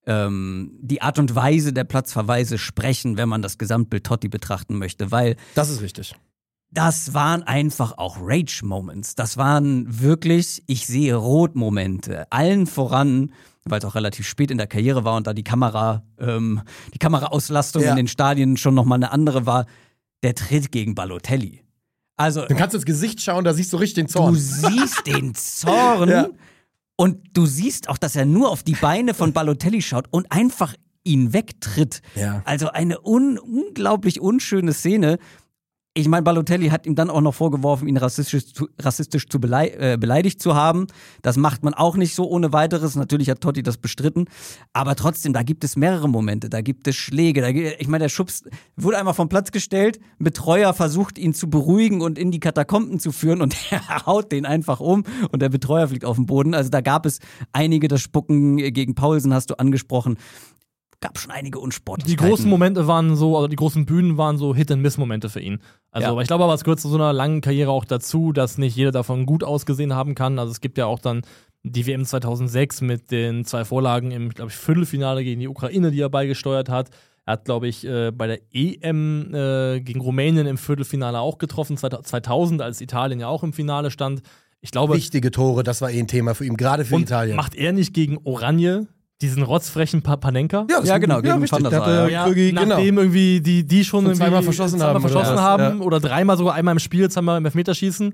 ähm, die Art und Weise der Platzverweise sprechen, wenn man das Gesamtbild Totti betrachten möchte, weil Das ist richtig. das waren einfach auch Rage-Moments. Das waren wirklich, ich sehe Rot-Momente. Allen voran, weil es auch relativ spät in der Karriere war und da die Kamera, ähm, die Kameraauslastung Ja. in den Stadien schon nochmal eine andere war, der Tritt gegen Balotelli. Also, Dann kannst du ins Gesicht schauen, da siehst du richtig den du Zorn. siehst den Zorn Ja. und du siehst auch, dass er nur auf die Beine von Balotelli schaut und einfach ihn wegtritt. Ja. Also eine un unglaublich unschöne Szene. Ich meine, Balotelli hat ihm dann auch noch vorgeworfen, ihn rassistisch zu, rassistisch zu belei äh, beleidigt zu haben. Das macht man auch nicht so ohne weiteres. Natürlich hat Totti das bestritten. Aber trotzdem, da gibt es mehrere Momente. Da gibt es Schläge. Da gibt, ich meine, der Schubs wurde einmal vom Platz gestellt. Ein Betreuer versucht, ihn zu beruhigen und in die Katakomben zu führen. Und er haut den einfach um. Und der Betreuer fliegt auf den Boden. Also da gab es einige, das Spucken gegen Paulsen hast du angesprochen. Gab schon einige Die Unsportlichkeiten. großen Momente waren so, also die großen Bühnen waren so Hit-and-Miss-Momente für ihn. Also, Ja. aber ich glaube aber, es gehört zu so einer langen Karriere auch dazu, dass nicht jeder davon gut ausgesehen haben kann. Also es gibt ja auch dann die W M zweitausendsechs mit den zwei Vorlagen im, glaube ich, Viertelfinale gegen die Ukraine, die er beigesteuert hat. Er hat, glaube ich, äh, bei der E M äh, gegen Rumänien im Viertelfinale auch getroffen, zweitausend, als Italien ja auch im Finale stand. Ich glaube, Wichtige Tore, das war eh ein Thema für ihn, gerade für und Italien. macht er nicht gegen Oranje diesen rotzfrechen pa Panenka? das Ja, ist- genau, gegen richtig. Van der Der Sar, hatte Ja, Krügi, genau. nachdem irgendwie die, die schon, Schon irgendwie zweimal verschossen zweimal haben oder verschossen was, haben ja. oder dreimal sogar einmal im Spiel, zweimal im Elfmeterschießen.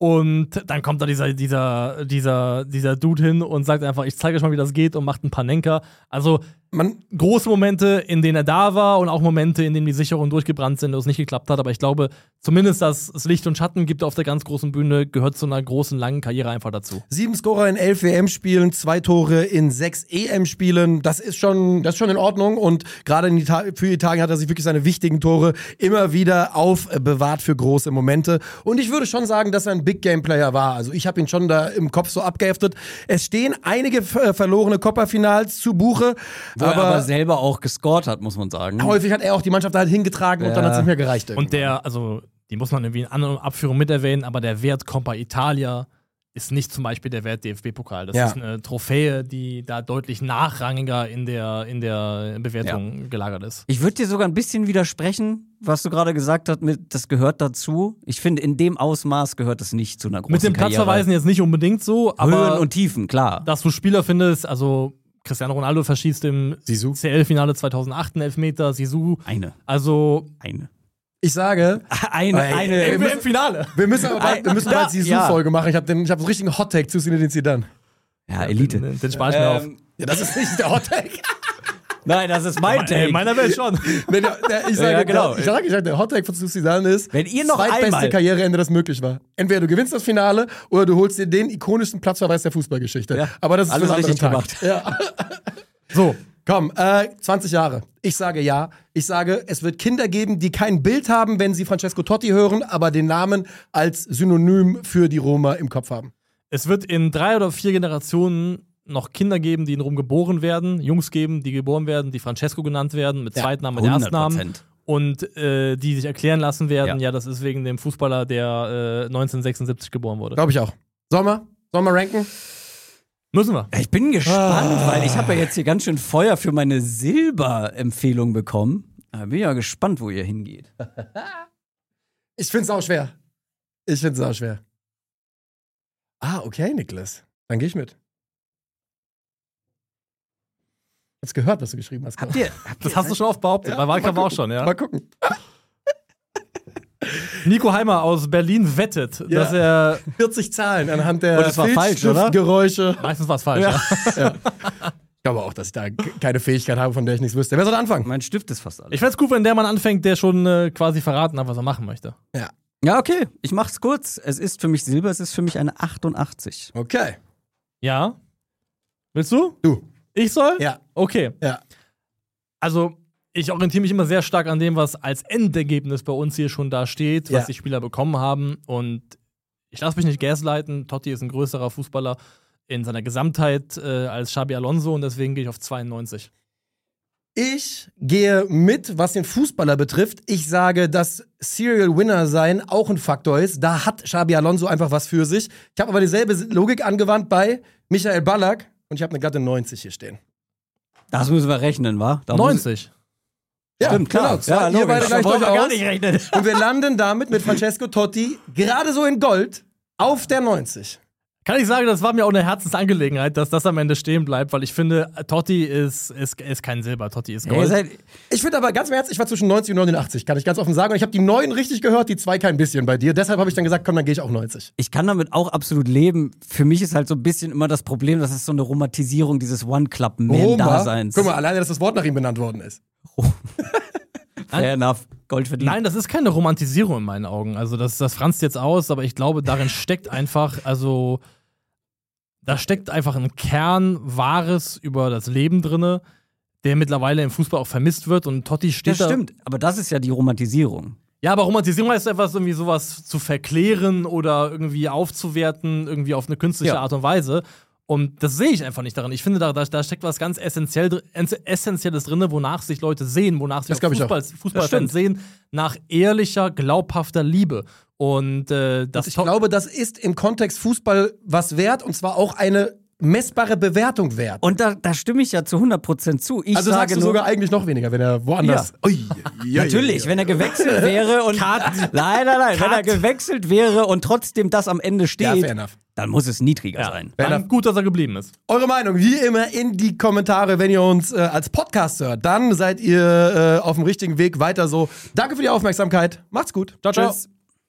Und dann kommt da dieser, dieser, dieser, dieser Dude hin und sagt einfach, ich zeige euch mal, wie das geht und macht einen Panenka. Also Man, große Momente, in denen er da war und auch Momente, in denen die Sicherungen durchgebrannt sind und es nicht geklappt hat. Aber ich glaube, zumindest, dass es Licht und Schatten gibt auf der ganz großen Bühne, gehört zu einer großen, langen Karriere einfach dazu. sieben Scorer in elf W M-Spielen, zwei Tore in sechs E M-Spielen, das ist schon, das ist schon in Ordnung. Und gerade Ita- für Italien hat er sich wirklich seine wichtigen Tore immer wieder aufbewahrt für große Momente. Und ich würde schon sagen, dass er ein Big-Game-Player war. Also ich habe ihn schon da im Kopf so abgeheftet. Es stehen einige äh, verlorene Copa-Finals zu Buche. Wo aber, er aber selber auch gescored hat, muss man sagen. Häufig hat er auch die Mannschaft halt hingetragen ja. und dann hat es nicht mehr gereicht. Und der, also, die muss man irgendwie in An- und Abführung mit erwähnen, aber der Wert Coppa Italia ist nicht zum Beispiel der Wert D F B-Pokal. Das ja. ist eine Trophäe, die da deutlich nachrangiger in der, in der Bewertung ja. gelagert ist. Ich würde dir sogar ein bisschen widersprechen, was du gerade gesagt hast, mit, das gehört dazu. Ich finde, in dem Ausmaß gehört es nicht zu einer großen Mit den Karriere. Platzverweisen jetzt nicht unbedingt so, aber Höhen und Tiefen, klar. dass du Spieler findest, also Cristiano Ronaldo verschießt im Sisu. C L-Finale zweitausendacht einen Elfmeter, Sisu. Eine. Also Eine. Ich sage, Eine, Ey, eine. ey, im, im Finale. wir müssen aber bald, wir müssen Ja, bald die Sisu-Folge machen. Ich habe ich hab einen richtigen Hot-Take zu Zinedine Zidane. Ja, Elite. Den, den spare ich mir auf. Ähm, Ja, das ist nicht der Hot-Take. nein, das ist mein Ey, Take. in meiner Welt schon. Wenn der, der, ich sage, Ja, genau. der, ich sage, ich sage, der Hot-Take von Zidane ist, Wenn ihr noch zweitbeste einmal- Karriereende, das möglich war. Entweder du gewinnst das Finale oder du holst dir den ikonischsten Platzverweis der Fußballgeschichte. Ja, aber das ist alles für einen anderen richtig Tag. gemacht. Ja. So, Komm, äh, zwanzig Jahre. Ich sage ja. Ich sage, es wird Kinder geben, die kein Bild haben, wenn sie Francesco Totti hören, aber den Namen als Synonym für die Roma im Kopf haben. es wird in drei oder vier Generationen noch Kinder geben, die in Rom geboren werden, Jungs geben, die geboren werden, die Francesco genannt werden, mit Ja, Zweitnamen, mit hundert Erstnamen. Prozent. Und äh, die sich erklären lassen werden, Ja. ja, das ist wegen dem Fußballer, der äh, neunzehnhundertsechsundsiebzig geboren wurde. Glaube ich auch. Sommer? Sommer ranken? Müssen wir. Ich bin gespannt, Ah. weil ich habe ja jetzt hier ganz schön Feuer für meine Silber-Empfehlung bekommen. Da bin ich ja gespannt, wo ihr hingeht. Ich find's auch schwer. Ich find's auch schwer. Ah, okay, Niklas. Dann gehe ich mit. Hast gehört, was du geschrieben hast? Habt ihr, habt Das ihr hast du schon oft behauptet. Ja, Bei Wahlkampf mal auch gucken. schon, ja. Mal gucken. Nico Heimer aus Berlin wettet, Ja. dass er. vierzig Zahlen anhand der Und es war falsch, oder? Filzstiftgeräusche. Meistens war es falsch, ja. Ich glaube auch, dass ich da k- keine Fähigkeit habe, von der ich nichts wüsste. Wer soll anfangen? Mein Stift ist fast alle. Ich fänd's gut, wenn der Mann anfängt, der schon äh, quasi verraten hat, was er machen möchte. Ja. Ja, okay. Ich mach's kurz. Es ist für mich Silber, es ist für mich eine achtundachtzig. Okay. Ja? Willst du? Du. Ich soll? Ja. Okay. Ja. Also, ich orientiere mich immer sehr stark an dem, was als Endergebnis bei uns hier schon da steht, was Ja. die Spieler bekommen haben. Und ich lasse mich nicht gaslighten. Totti ist ein größerer Fußballer in seiner Gesamtheit äh, als Xabi Alonso und deswegen gehe ich auf zweiundneunzig. Ich gehe mit, was den Fußballer betrifft. Ich sage, dass Serial Winner sein auch ein Faktor ist. Da hat Xabi Alonso einfach was für sich. Ich habe aber dieselbe Logik angewandt bei Michael Ballack und ich habe eine glatte neunzig hier stehen. Das müssen wir rechnen, wa? Da muss- neunzig. Ja, Stimmt, klar. Genau, zwei, Ja, ihr logisch. beide Da gleich wollen doch wir gar aus. nicht rechnen. Und wir landen damit mit Francesco Totti gerade so in Gold auf der neunzig. Kann ich sagen, das war mir auch eine Herzensangelegenheit, dass das am Ende stehen bleibt, weil ich finde, Totti ist, ist, ist kein Silber, Totti ist Ja, ihr Gold. seid, Ich finde aber ganz im Ernst, ich war zwischen neunzig und neunundachtzig, kann ich ganz offen sagen. Und ich habe die neun richtig gehört, die zwei kein bisschen bei dir. Deshalb habe ich dann gesagt, komm, dann gehe ich auch neunzig. ich kann damit auch absolut leben. Für mich ist halt so ein bisschen immer das Problem, dass es so eine Romantisierung dieses One-Club-Man-Daseins. Guck mal, alleine, dass das Wort nach ihm benannt worden ist. Fair enough. Gold verdient. Nein, das ist keine Romantisierung in meinen Augen. Also, das, das franzt jetzt aus, aber ich glaube, darin steckt einfach, also, da steckt einfach ein Kern Wahres über das Leben drinne, der mittlerweile im Fußball auch vermisst wird und Totti steht Das da. stimmt, aber das ist ja die Romantisierung. Ja, aber Romantisierung heißt etwas, irgendwie sowas zu verklären oder irgendwie aufzuwerten, irgendwie auf eine künstliche Ja. Art und Weise. Und das sehe ich einfach nicht darin. Ich finde, da, da, da steckt was ganz essentiell, dr- ess- Essentielles drin, wonach sich Leute sehen, wonach sich Das auch glaub ich Fußball, Das Fußballfans stimmt. sehen, nach ehrlicher, glaubhafter Liebe. Und äh, das Ich to- glaube, das ist im Kontext Fußball was wert und zwar auch eine messbare Bewertung wert. Und da, da stimme ich ja zu hundert Prozent zu. Ich also sage sagst du nur, sogar eigentlich noch weniger, wenn er woanders. Ja. Ui, ja, Natürlich, ja, ja. wenn er gewechselt wäre und. Nein, nein, nein. Wenn er gewechselt wäre und trotzdem das am Ende Ja, steht, fair enough. dann muss es niedriger ja, sein. dann gut, dass er geblieben ist. Eure Meinung, wie immer, in die Kommentare, wenn ihr uns äh, als Podcast hört. Dann seid ihr äh, auf dem richtigen Weg weiter so. Danke für die Aufmerksamkeit. Macht's gut. Ciao, ciao. Tschüss.